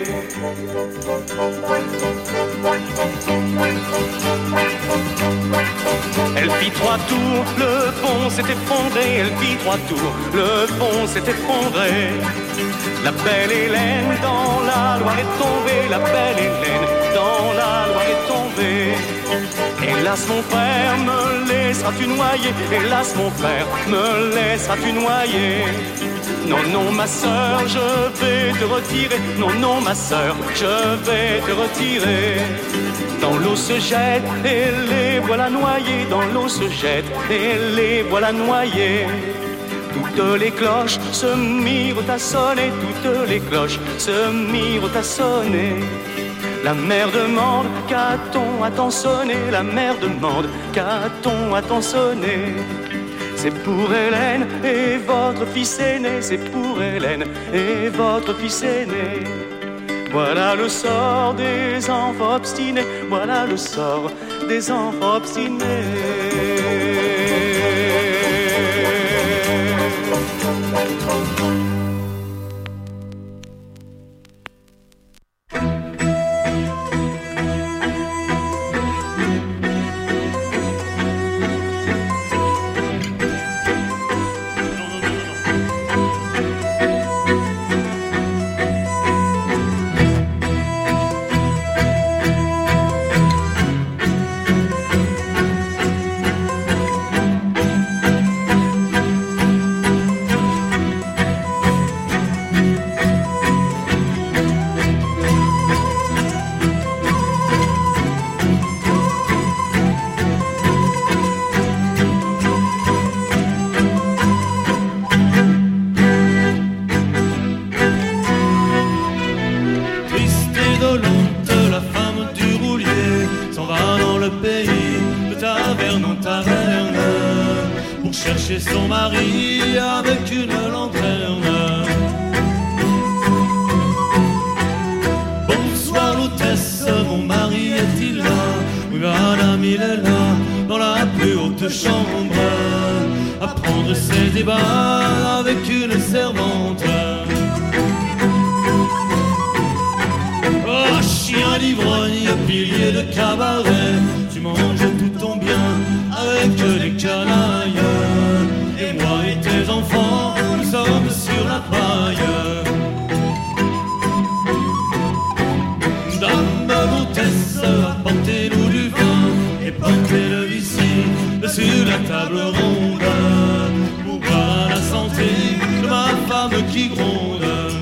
Elle fit 3 tours, le pont s'est effondré, elle fit 3 tours, le pont s'est effondré. La belle Hélène dans la Loire est tombée, la belle Hélène dans la Loire est tombée. Hélas mon frère, me laisseras-tu noyer, hélas mon frère, me laisseras-tu noyer. Non, non ma sœur, je vais te retirer, non, non ma sœur, je vais te retirer. Dans l'eau se jette et les voilà noyés, dans l'eau se jette et les voilà noyés. Toutes les cloches se mirent à sonner, toutes les cloches se mirent à sonner. La mère demande, qu'a-t-on à t'en sonner? La mère demande, qu'a-t-on à t'en sonner? C'est pour Hélène et votre fils aîné, c'est pour Hélène et votre fils aîné. Voilà le sort des enfants obstinés, voilà le sort des enfants obstinés. Chez son mari avec une lanterne. Bonsoir l'hôtesse, mon mari est-il là? Oui madame, il est là, dans la plus haute chambre, à prendre ses débats avec une servante. Oh chien d'ivrogne, pilier de cabaret, tu manges tout ton bien avec des canailles. Et moi et tes enfants, nous sommes sur la paille. Dame l'hôtesse, apportez-nous du vin et portez-le ici, sur la table ronde, pour boire à la santé de ma femme qui gronde.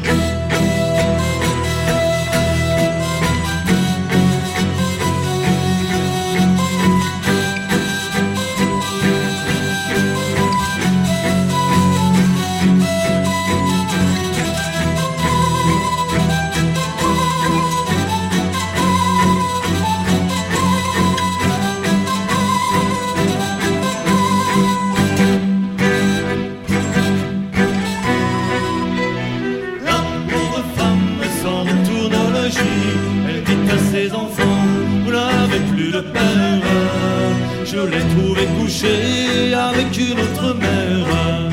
Je l'ai trouvé couché avec une autre mère.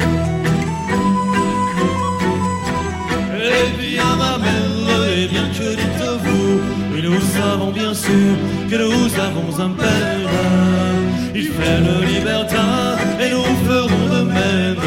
Eh bien ma mère, eh bien que dites-vous? Oui nous savons bien sûr que nous avons un père. Il fait le libertin et nous ferons de même.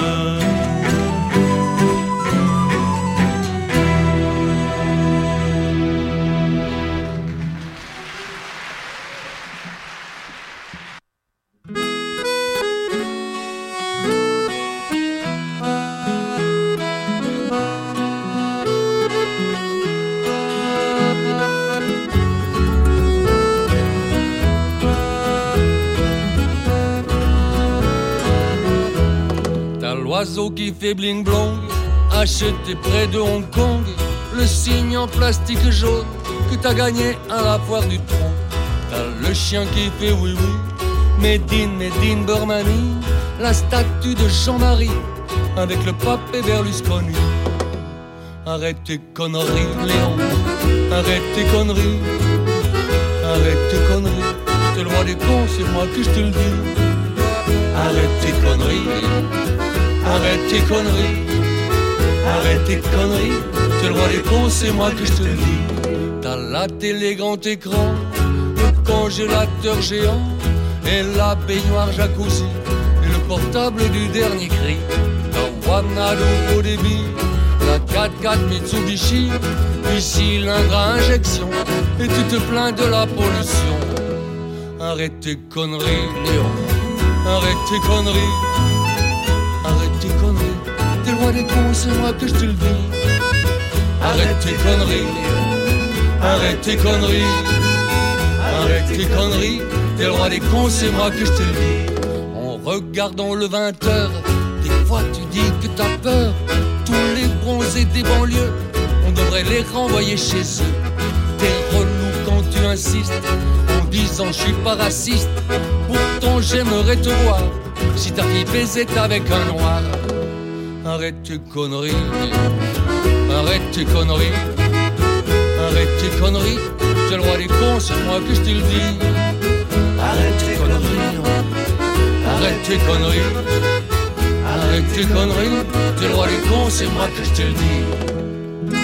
oiseau qui fait bling blong, acheté près de Hong Kong, le signe en plastique jaune que t'as gagné à la foire du tronc. T'as le chien qui fait oui oui, made in Burmanie, la statue de Jean-Marie avec le pape et Berlusconi. Arrête tes conneries, Léon, arrête tes conneries, arrête tes conneries, t'es le roi des cons, c'est moi que je te le dis. Arrête tes conneries, arrête tes conneries, arrête tes conneries, t'es le roi des cons, c'est moi que je te le dis. T'as la télé grand écran, le congélateur géant, et la baignoire jacuzzi, et le portable du dernier cri. T'as Wanadu au débit, la 4x4 Mitsubishi, puis cylindre à injection, et tu te plains de la pollution. Arrête tes conneries, Léon, arrête tes conneries, arrête tes conneries, t'es le roi des cons, c'est moi que je te le dis. Arrête tes conneries, arrête tes conneries, arrête tes conneries, t'es le roi des cons, c'est moi que je te le dis. En regardant le 20h, des fois tu dis que t'as peur. Tous les bronzés des banlieues, on devrait les renvoyer chez eux. T'es relou quand tu insistes, en disant je suis pas raciste. Pourtant j'aimerais te voir, si ta fille baisait avec un noir. Arrête tes conneries, arrête tes conneries, arrête tes conneries, t'es le roi des cons, c'est moi que je te le dis. Arrête tes conneries, arrête tes conneries, arrête tes conneries, t'es le roi des cons, c'est moi que je te le dis.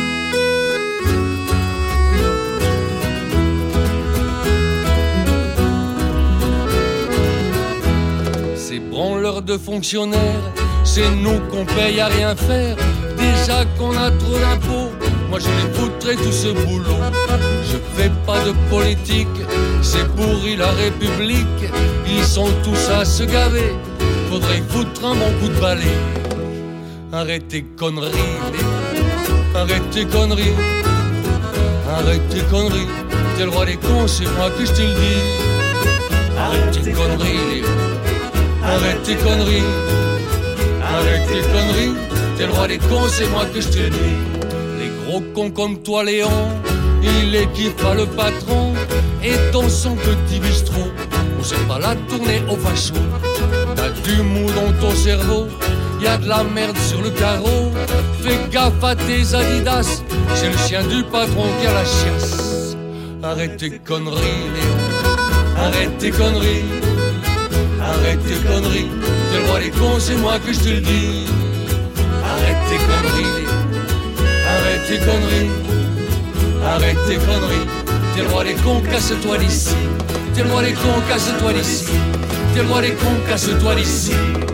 Ces branleurs de fonctionnaires, c'est nous qu'on paye à rien faire. Déjà qu'on a trop d'impôts, moi je les foutrais tout ce boulot. Je fais pas de politique, c'est pourri la République. Ils sont tous à se gaver, faudrait y foutre un bon coup de balai. Arrête tes conneries, arrête tes conneries, arrête tes conneries, t'es le roi des cons, c'est moi que je te le dis. Arrête tes conneries, arrête tes conneries, arrête tes conneries, t'es le roi des cons, c'est moi que je te le dis. Les gros cons comme toi, Léon, il est qui fera le patron, et dans son petit bistrot, on sait pas la tourner au facho. T'as du mou dans ton cerveau, y'a de la merde sur le carreau. Fais gaffe à tes Adidas, c'est le chien du patron qui a la chiasse. Arrête tes conneries, Léon, arrête tes conneries, arrête tes conneries, t'es le roi des cons, c'est moi que je te le dis. Arrête tes conneries, Léon, arrête tes conneries, arrête tes conneries, t'es le roi des cons, casse-toi d'ici. T'es le roi des cons, casse-toi d'ici. T'es le roi des cons, casse-toi d'ici.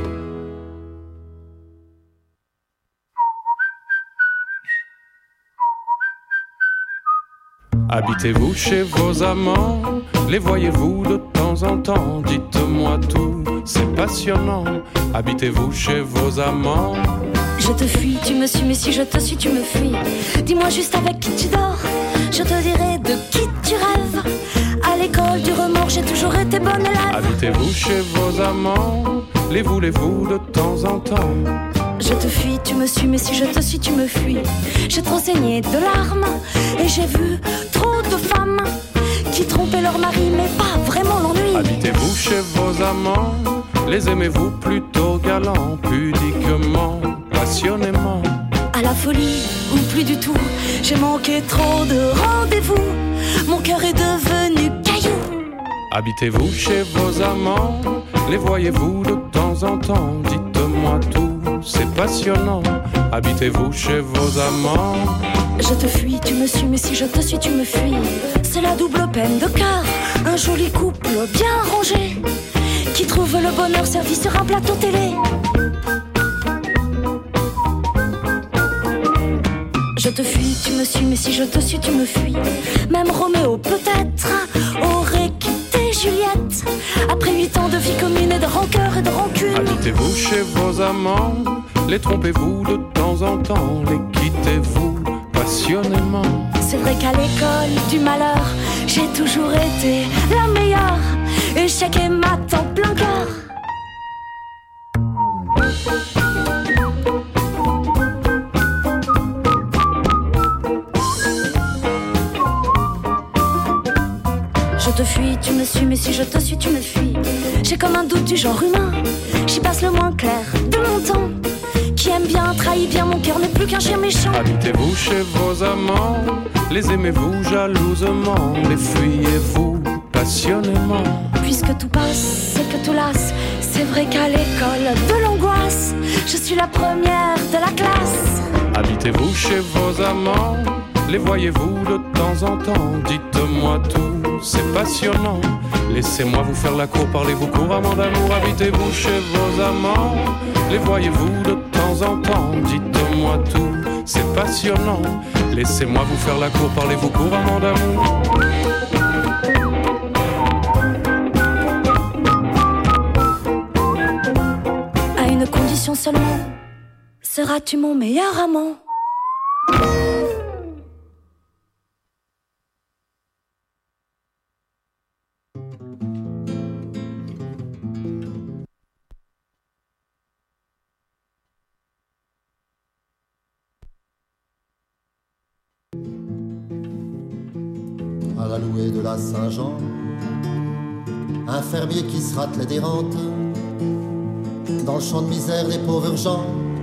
Habitez-vous chez vos amants? Les voyez-vous de temps en temps? Dites-moi tout, c'est passionnant. Habitez-vous chez vos amants? Je te fuis, tu me suis, mais si je te suis, tu me fuis. Dis-moi juste avec qui tu dors, je te dirai de qui tu rêves. À l'école du remords, j'ai toujours été bonne élève. Habitez-vous chez vos amants? Les voulez-vous de temps en temps? Je te fuis, tu me suis, mais si je te suis, tu me fuis. J'ai trop saigné de larmes, et j'ai vu trop de femmes qui trompaient leur mari, mais pas vraiment l'ennui. Habitez-vous chez vos amants? Les aimez-vous plutôt galants, pudiquement, passionnément? À la folie, ou plus du tout, j'ai manqué trop de rendez-vous. Mon cœur est devenu caillou. Habitez-vous chez vos amants? Les voyez-vous de temps en temps? Dites-moi tout, c'est passionnant. Habitez-vous chez vos amants? Je te fuis, tu me suis, mais si je te suis, tu me fuis. C'est la double peine de cœur, un joli couple bien rangé qui trouve le bonheur servi sur un plateau télé. Je te fuis, tu me suis, mais si je te suis, tu me fuis. Même Roméo peut-être aurait quitté Juliette après 8 ans de vie commune et de rancœur et de rancune. Habitez-vous chez vos amants? Les trompez-vous de temps en temps? Les quittez-vous passionnément? C'est vrai qu'à l'école du malheur, j'ai toujours été la meilleure. Échec et maths en plein cœur. mais si je te suis, tu me fuis. J'ai comme un doute du genre humain, j'y passe le moins clair de mon temps. Qui aime bien, trahit bien, mon cœur n'est plus qu'un chien méchant. Habitez-vous chez vos amants, les aimez-vous jalousement, les fuyez-vous passionnément. Puisque tout passe et que tout lasse, c'est vrai qu'à l'école de l'angoisse, je suis la première de la classe. Habitez-vous chez vos amants, les voyez-vous de temps en temps, dites-moi tout, c'est passionnant. Laissez-moi vous faire la cour, parlez-vous couramment d'amour. Habitez-vous chez vos amants, les voyez-vous de temps en temps, dites-moi tout, c'est passionnant. Laissez-moi vous faire la cour, parlez-vous couramment d'amour. À une condition seulement, seras-tu mon meilleur amant? À la louée de la Saint-Jean, un fermier qui se rate des rentes dans le champ de misère des pauvres gens,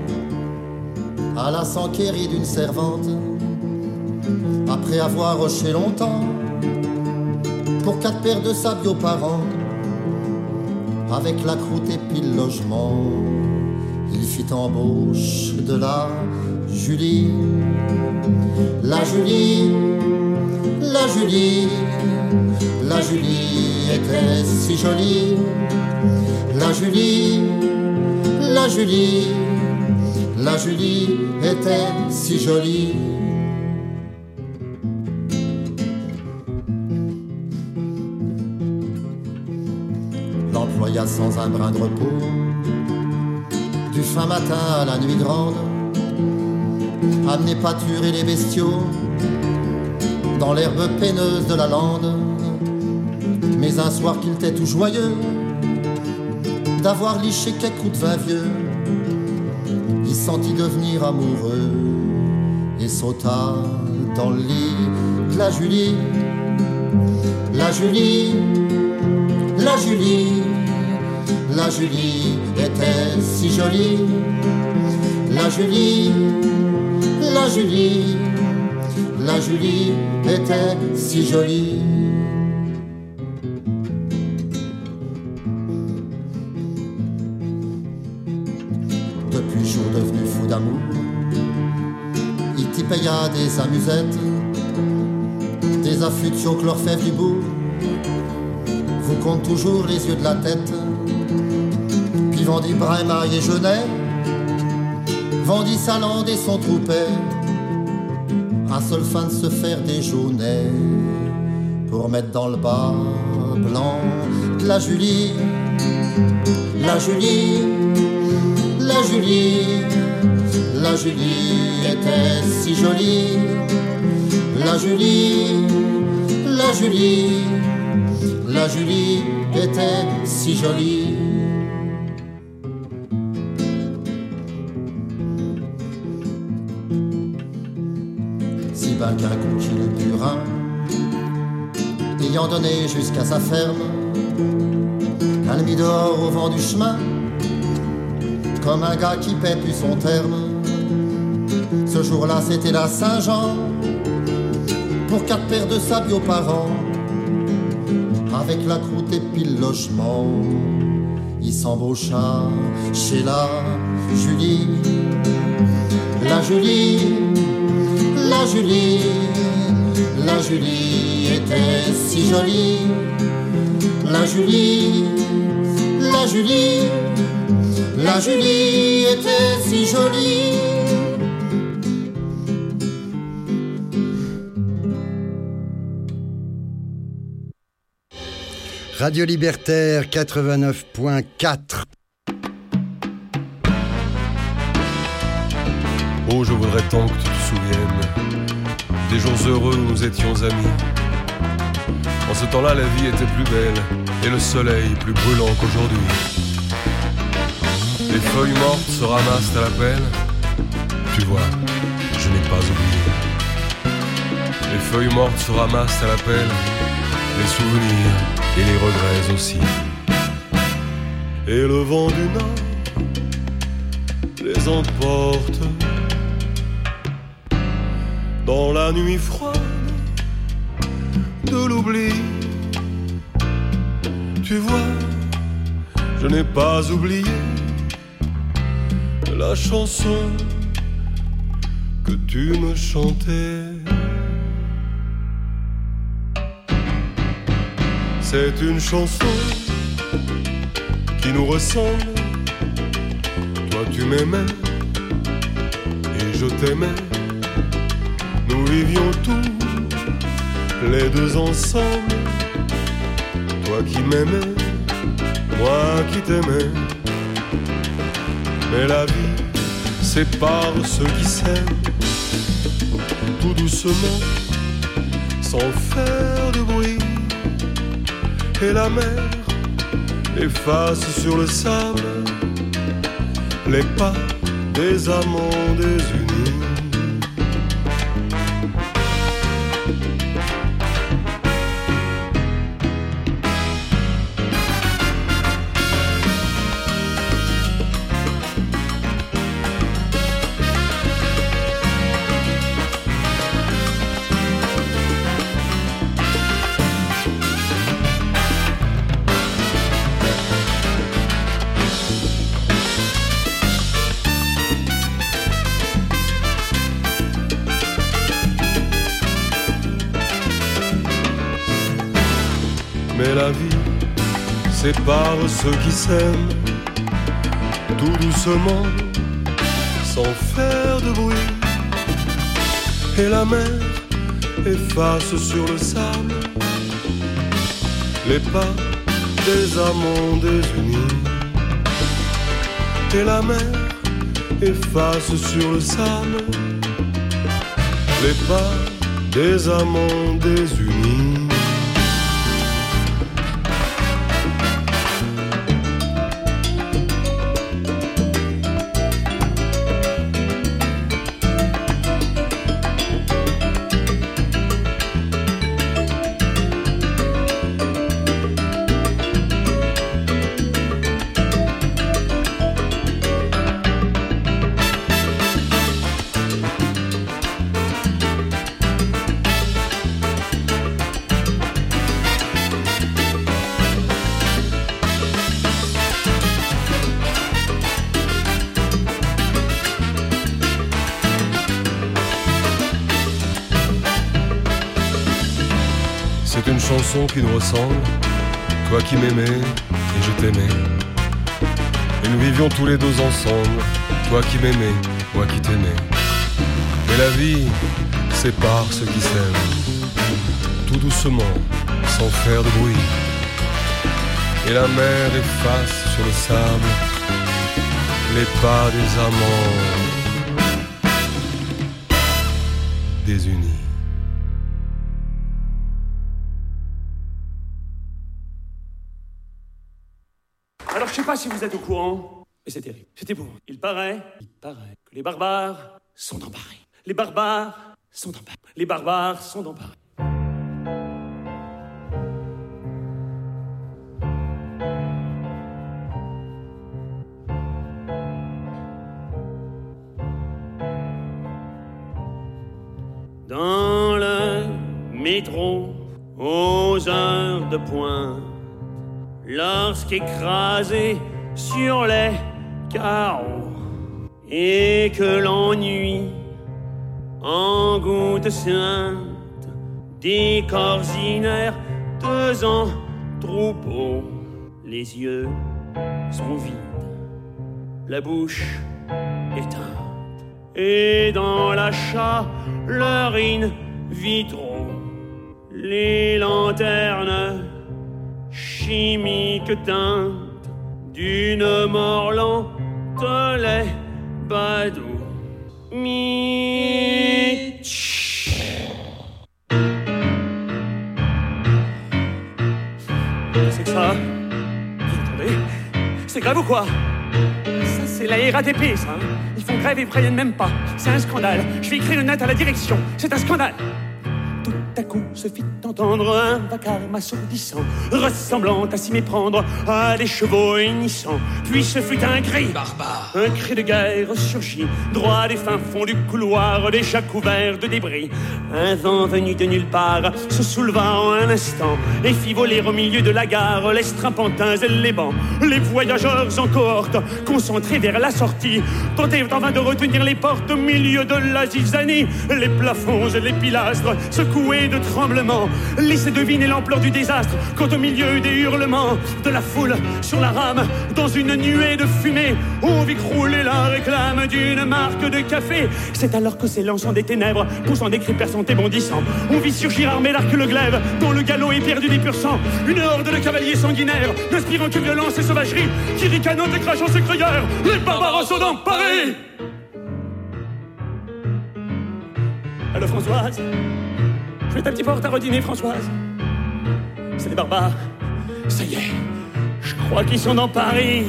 alla s'enquérir d'une servante après avoir hoché longtemps pour 4 paires de sabots aux parents. Avec la croûte et puis le logement, il fit embauche de la Julie. La Julie, la Julie, la Julie était si jolie. La Julie, la Julie, la Julie était si jolie. L'employa sans un brin de repos, du fin matin à la nuit grande, amener pâturer les bestiaux dans l'herbe peineuse de la lande. Mais un soir qu'il était tout joyeux d'avoir liché quelques coups de vin vieux, il sentit devenir amoureux et sauta dans le lit de la Julie. La Julie, la Julie, la Julie était si jolie. La Julie, la Julie, la Julie était si jolie. Depuis jour devenu fou d'amour, il t'y paya des amusettes, des affluxions que leur fève du bout vous compte toujours les yeux de la tête. Puis vendit brin, maille et genêt, vendit sa lande et son troupet, à seule fin de se faire des jaunets pour mettre dans le bas blanc de la Julie. La Julie, la Julie, la Julie était si jolie. La Julie, la Julie, la Julie était si jolie. Si ben qu'un coup qu'il le purin, ayant donné jusqu'à sa ferme, elle le mit dehors au vent du chemin, comme un gars qui paie plus son terme. Ce jour-là c'était la Saint-Jean, pour 4 paires de sabots aux parents. Avec la croûte et puis le logement, il s'embaucha chez la Julie. La Julie, la Julie, la Julie était si jolie. La Julie, la Julie, la Julie était si jolie. Radio Libertaire 89.4. Oh, je voudrais tant que tu te souviennes des jours heureux où nous étions amis. En ce temps-là, la vie était plus belle et le soleil plus brûlant qu'aujourd'hui. Les feuilles mortes se ramassent à la pelle. Tu vois, je n'ai pas oublié. Les feuilles mortes se ramassent à la pelle. Les souvenirs et les regrets aussi. Et le vent du nord les emporte dans la nuit froide de l'oubli. Tu vois, je n'ai pas oublié la chanson que tu me chantais. C'est une chanson qui nous ressemble. Toi tu m'aimais et je t'aimais. Nous vivions tous les deux ensemble. Toi qui m'aimais, moi qui t'aimais. Mais la vie sépare ceux qui s'aiment, tout doucement, sans faire de bruit. Et la mer efface sur le sable les pas des amants désunis. Mais la vie sépare ceux qui s'aiment, tout doucement, sans faire de bruit. Et la mer efface sur le sable les pas des amants désunis. Et la mer efface sur le sable les pas des amants désunis. C'est une chanson qui nous ressemble, toi qui m'aimais et je t'aimais. Et nous vivions tous les deux ensemble, toi qui m'aimais, moi qui t'aimais. Mais la vie sépare ceux qui s'aiment, tout doucement, sans faire de bruit. Et la mer efface sur le sable les pas des amants désunis. Alors je sais pas si vous êtes au courant, mais c'est terrible, c'est épouvantable. Il paraît que les barbares sont dans Paris. Les barbares sont dans Paris. Les barbares sont dans Paris. Dans le métro, aux heures de pointe, lorsqu'écrasé sur les carreaux, et que l'ennui en gouttes saintes des corps inertes en troupeau, les yeux sont vides, la bouche éteinte, et dans la chaleur in vitro, les lanternes chimiques teintes d'une mort lente, les badauds C'est que ça? Vous entendez? C'est grave ou quoi? Ça, c'est la RATP, ça. Ils font grève et préviennent même pas. C'est un scandale. Je vais écrire une note à la direction. C'est un scandale. à coup se fit entendre un vacarme assourdissant, ressemblant à s'y méprendre à des chevaux hennissants. Puis ce fut un cri barbare, un cri de guerre surgit, droit des fins fonds du couloir, déjà couvert de débris. Un vent venu de nulle part se souleva en un instant et fit voler au milieu de la gare les strapontins et les bancs. Les voyageurs en cohorte, concentrés vers la sortie, tentèrent en vain de retenir les portes au milieu de la zizanie. Les plafonds et les pilastres secoués de tremblements laissaient deviner l'ampleur du désastre quand au milieu des hurlements de la foule sur la rame, dans une nuée de fumée, on vit crouler la réclame d'une marque de café. C'est alors que s'élançant des ténèbres, poussant des cris perçants et bondissants, on vit surgir armé l'arc le glaive, dont le galop est perdu des pur sang. Une horde de cavaliers sanguinaires, n'inspirant que violence et sauvagerie, qui ricanant et crachant ses crieurs, les barbares sont dans Paris. Allô Françoise, je vais être un petit peu en retard au dîner, Françoise. C'est les barbares, ça y est, je crois qu'ils sont dans Paris.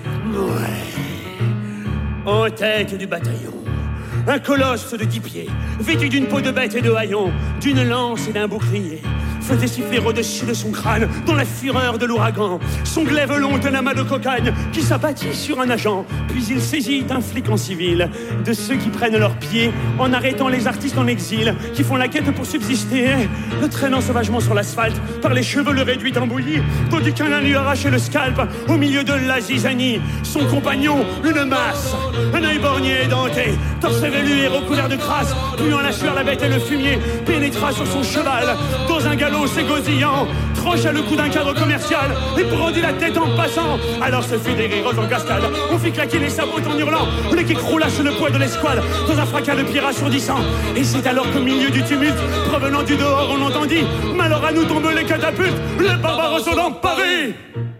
Ouais. En tête du bataillon, un colosse de 10 pieds, vêtu d'une peau de bête et de haillons, d'une lance et d'un bouclier, faisait siffler au-dessus de son crâne, dans la fureur de l'ouragan, son glaive long d'un amas de cocagne qui s'abattit sur un agent. Puis il saisit un flic en civil, de ceux qui prennent leurs pieds en arrêtant les artistes en exil, qui font la quête pour subsister, le traînant sauvagement sur l'asphalte, par les cheveux le réduit en bouillie, tandis qu'un nain lui arrachait le scalp au milieu de la zizanie. Son compagnon, une masse, un œil borgné et denté, torse velu et recouvert de crasse, puant la sueur, la bête et le fumier, pénétra sur son cheval, dans un galop s'égosillant, trancha le cou d'un cadre commercial et brandit la tête en passant. Alors ce fut des rires en cascade, on fit claquer les sabots en hurlant, le qui croula sous le poids de l'escouade, dans un fracas de pierre assourdissant. Et c'est alors qu'au milieu du tumulte, provenant du dehors, on entendit: malheur à nous tombent les catapultes, les barbares sont dans Paris.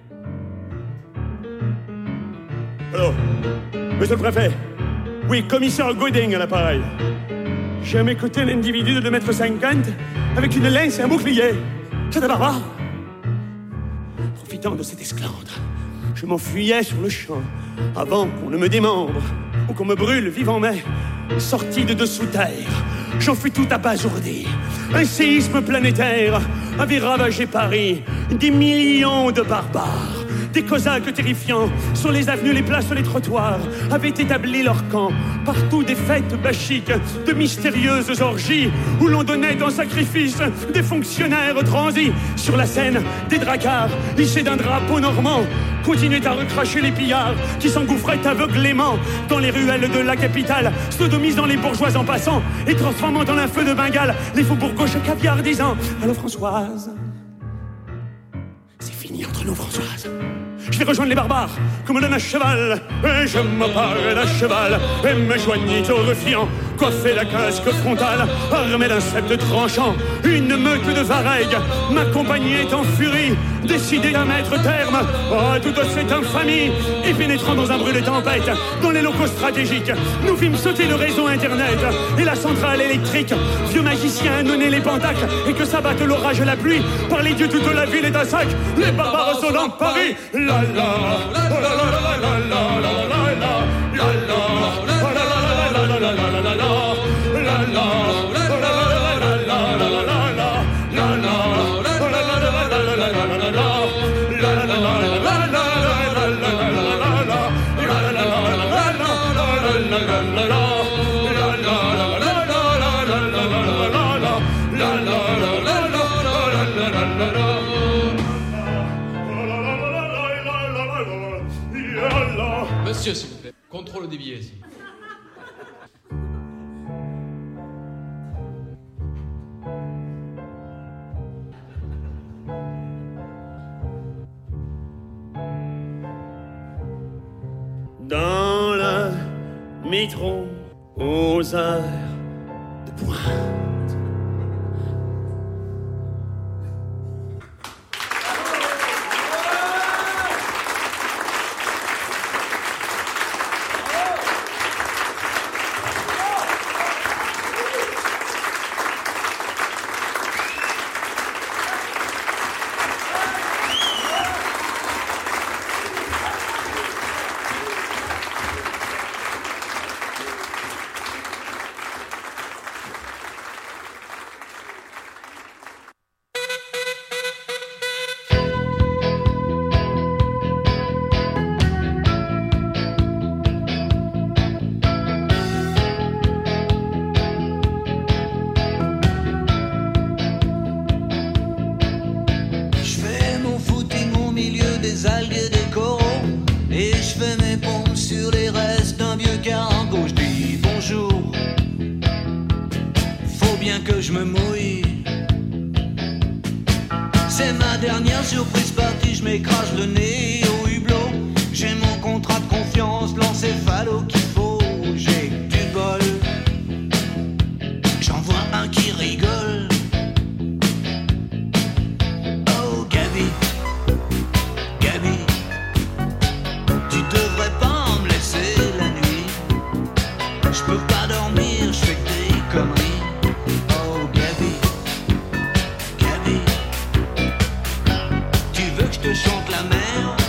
Allô, monsieur le préfet. Oui, commissaire Goding à l'appareil. J'ai à mes côtés l'individu de 2,50 m avec une lance et un bouclier. C'est un barbare. Profitant de cette esclandre, je m'enfuyais sur le champ avant qu'on ne me démembre ou qu'on me brûle vivant, mais sorti de dessous terre, j'en fus tout abasourdi. Un séisme planétaire avait ravagé Paris. Des millions de barbares, des cosaques terrifiants, sur les avenues, les places, les trottoirs, avaient établi leur camp. Partout des fêtes bachiques, de mystérieuses orgies, où l'on donnait en sacrifice des fonctionnaires transis. Sur la scène, des dracards, lissés d'un drapeau normand, continuaient à recracher les pillards qui s'engouffraient aveuglément dans les ruelles de la capitale, sodomisant les bourgeois en passant et transformant en un feu de Bengale les faubourgs gauches caviardisants. Allô Françoise, c'est fini entre nous, Françoise. Je vais rejoindre les barbares, comme d'un cheval, et je m'empare d'un cheval, et me joignis au ruffian, coiffé d'un casque frontal, armé d'un sceptre tranchant, une meute de vareilles m'accompagnait en furie, décidé à mettre terme à toute cette infamie, et pénétrant dans un bruit de tempête, dans les locaux stratégiques, nous fîmes sauter le réseau internet, et la centrale électrique, vieux magiciens annonnaient les pentacles, et que s'abatte l'orage et la pluie, par les dieux toute la ville est un sac, les barbares sont dans Paris. La la la la la la la la la Monsieur, s'il vous plaît, contrôle des billets ici. Dans le métro, aux heures de pointe, que je me mouille. C'est ma dernière surprise partie, je m'écrase le nez au hublot. J'ai mon contrat de confiance, l'encéphalo qu'il faut. J'ai du bol, j'en vois un qui rigole. Oh Gabi, Gabi, tu devrais pas me laisser la nuit. Je peux pas dormir, je fais que des conneries. Oh Gabi, Gabi, tu veux que je te chante la mer?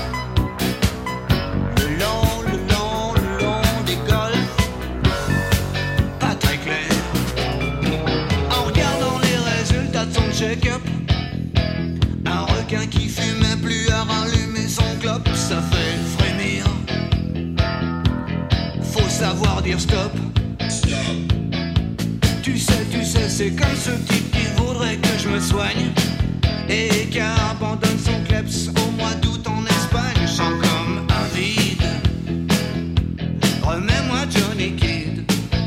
Check-up. Un requin qui fumait plus à rallumer son clope, ça fait frémir. Faut savoir dire stop. Tu sais, c'est comme ce type qui voudrait que je me soigne et qui abandonne son kleps au mois d'août en Espagne. Je sens comme un vide. Remets-moi Johnny Kidd.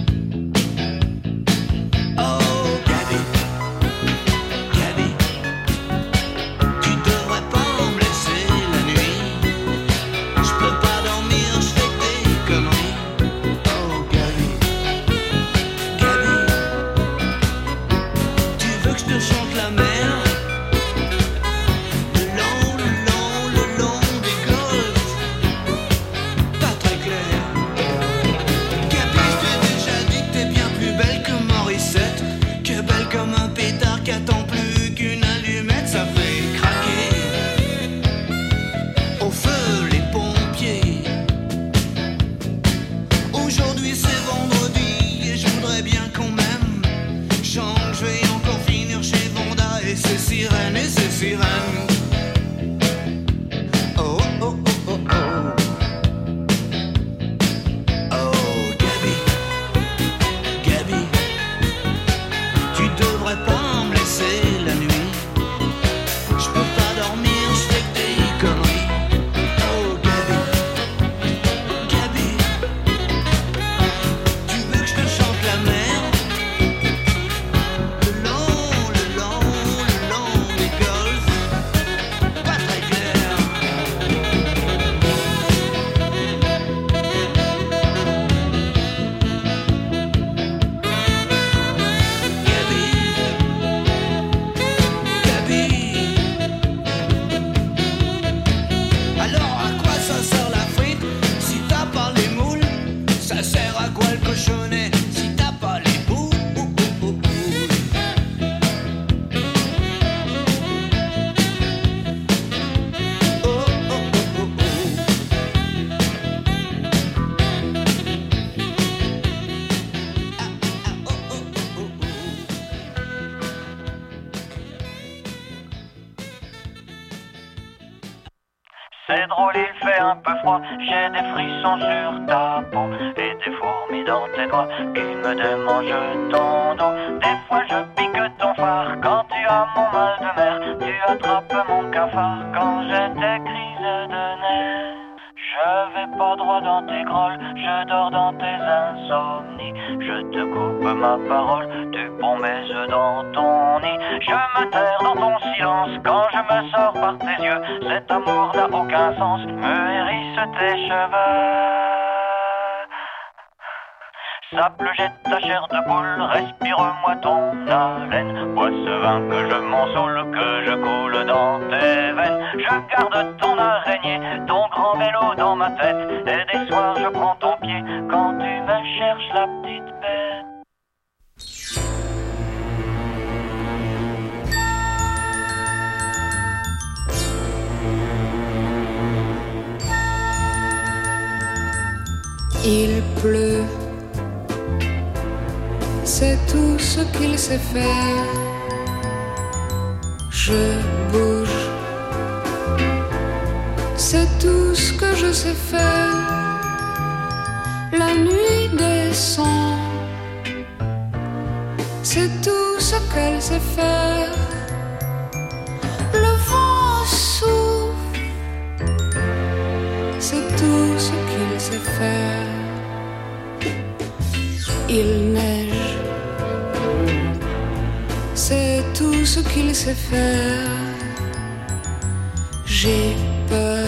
C'est drôle, il fait un peu froid, j'ai des frissons sur ta peau et des fourmis dans tes doigts qui me démangent ton dos. Des fois je pique ton phare quand tu as mon mal de mer, tu attrapes mon cafard quand j'ai des crises de nerfs. Je vais pas droit dans tes grolles, je dors dans tes insomnies. Je te coupe ma parole, tu ponds mes œufs dans ton nid. Je me terre dans ton silence quand je me sors par tes yeux. Cet amour n'a aucun sens, me hérisse tes cheveux. Sable, jette ta chair de poule, respire-moi ton haleine. Bois ce vin que je m'ensaule, que je coule dans tes veines. Je garde ton araignée, ton grand vélo dans ma tête. Et des soirs je prends ton pied quand tu me cherches la petite bête. Il pleut, c'est tout ce qu'il sait faire. Je bouge, c'est tout ce que je sais faire. La nuit descend, c'est tout ce qu'elle sait faire. Le vent souffle, c'est tout ce qu'il sait faire. Il neige, c'est tout ce qu'il sait faire. J'ai peur,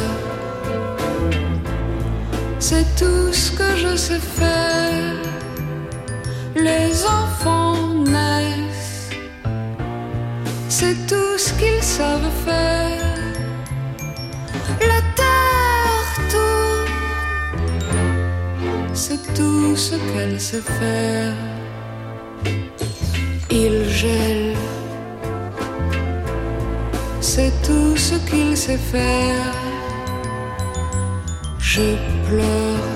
c'est tout ce que je sais faire. Les enfants naissent, c'est tout ce qu'ils savent faire. La terre tourne, c'est tout ce qu'elle sait faire. Il gèle, c'est tout ce qu'il sait faire. Je pleure,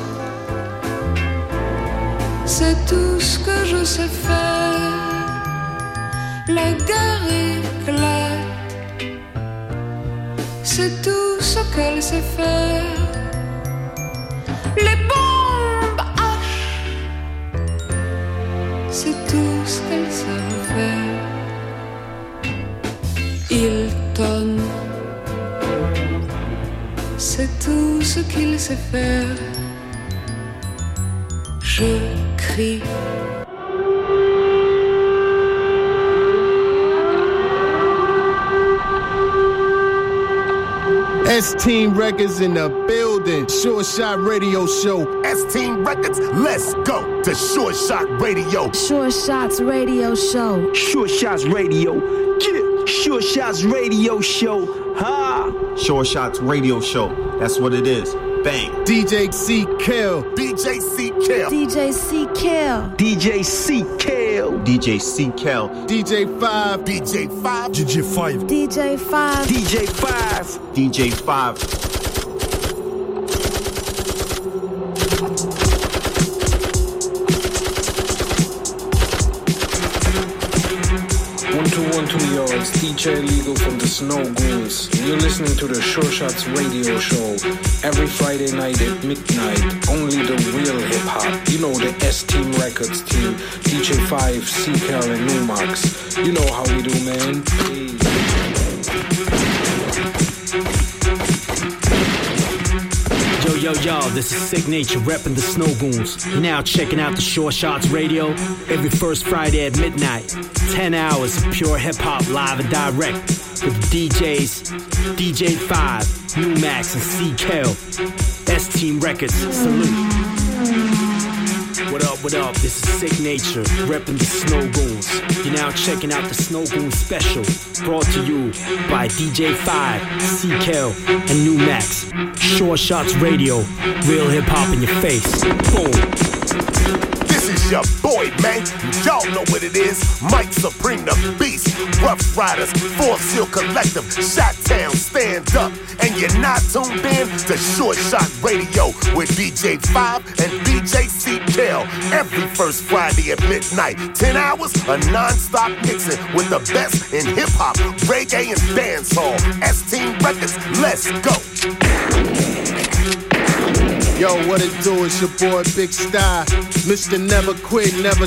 c'est tout ce que je sais faire. La guerre éclate, c'est tout ce qu'elle sait faire. Les bombes H, c'est tout ce qu'elles savent faire. Il tonne, c'est tout ce qu'il sait faire. Je crie, S-Team Records in the building. Short Shot Radio Show. S-Team Records, let's go to Short Shot Radio. Short Shots Radio Show. Short Shots Radio. Get it. Short Shots Radio Show. Ha! Short Shots Radio Show. That's what it is. Bang. DJ C Kill. DJ C Kill. DJ C Kill. DJ C Kill. DJ C Kill. DJ 5. DJ 5. DJ 5. DJ 5. DJ 5. DJ 5. Yo, it's DJ Legal from the Snow Goons. You're listening to the Short Shots Radio Show every Friday night at midnight. Only the real hip hop. You know the S-Team Records team, DJ 5, C-Cal and Numax. You know how we do, man. Hey. Yo, this is Signature repping the Snow Goons. You're now checking out the Short Shots Radio every first Friday at midnight. 10 hours of pure hip-hop live and direct with the DJs, DJ 5, Numax and C-Kel. S-Team Records, salute. What up, this is Signature repping the Snow Goons. You're now checking out the Snow Goons special, brought to you by DJ 5, C-Kel, and Numax. Short Shots Radio, real hip-hop in your face. Boom. This is your boy, man. Y'all know what it is. Mike Supreme, the Beast. Rough Riders, Fourth Seal Collective, Shot-Town, stand up. And you're not tuned in to Short Shot Radio with DJ 5 and DJ C-Kel. Every first Friday at midnight. 10 hours of non-stop mixing with the best in hip-hop, reggae, and dancehall. S-Team Records, let's go. Yo, what it do? It's your boy Big Sty. Mr. Never Quit, Never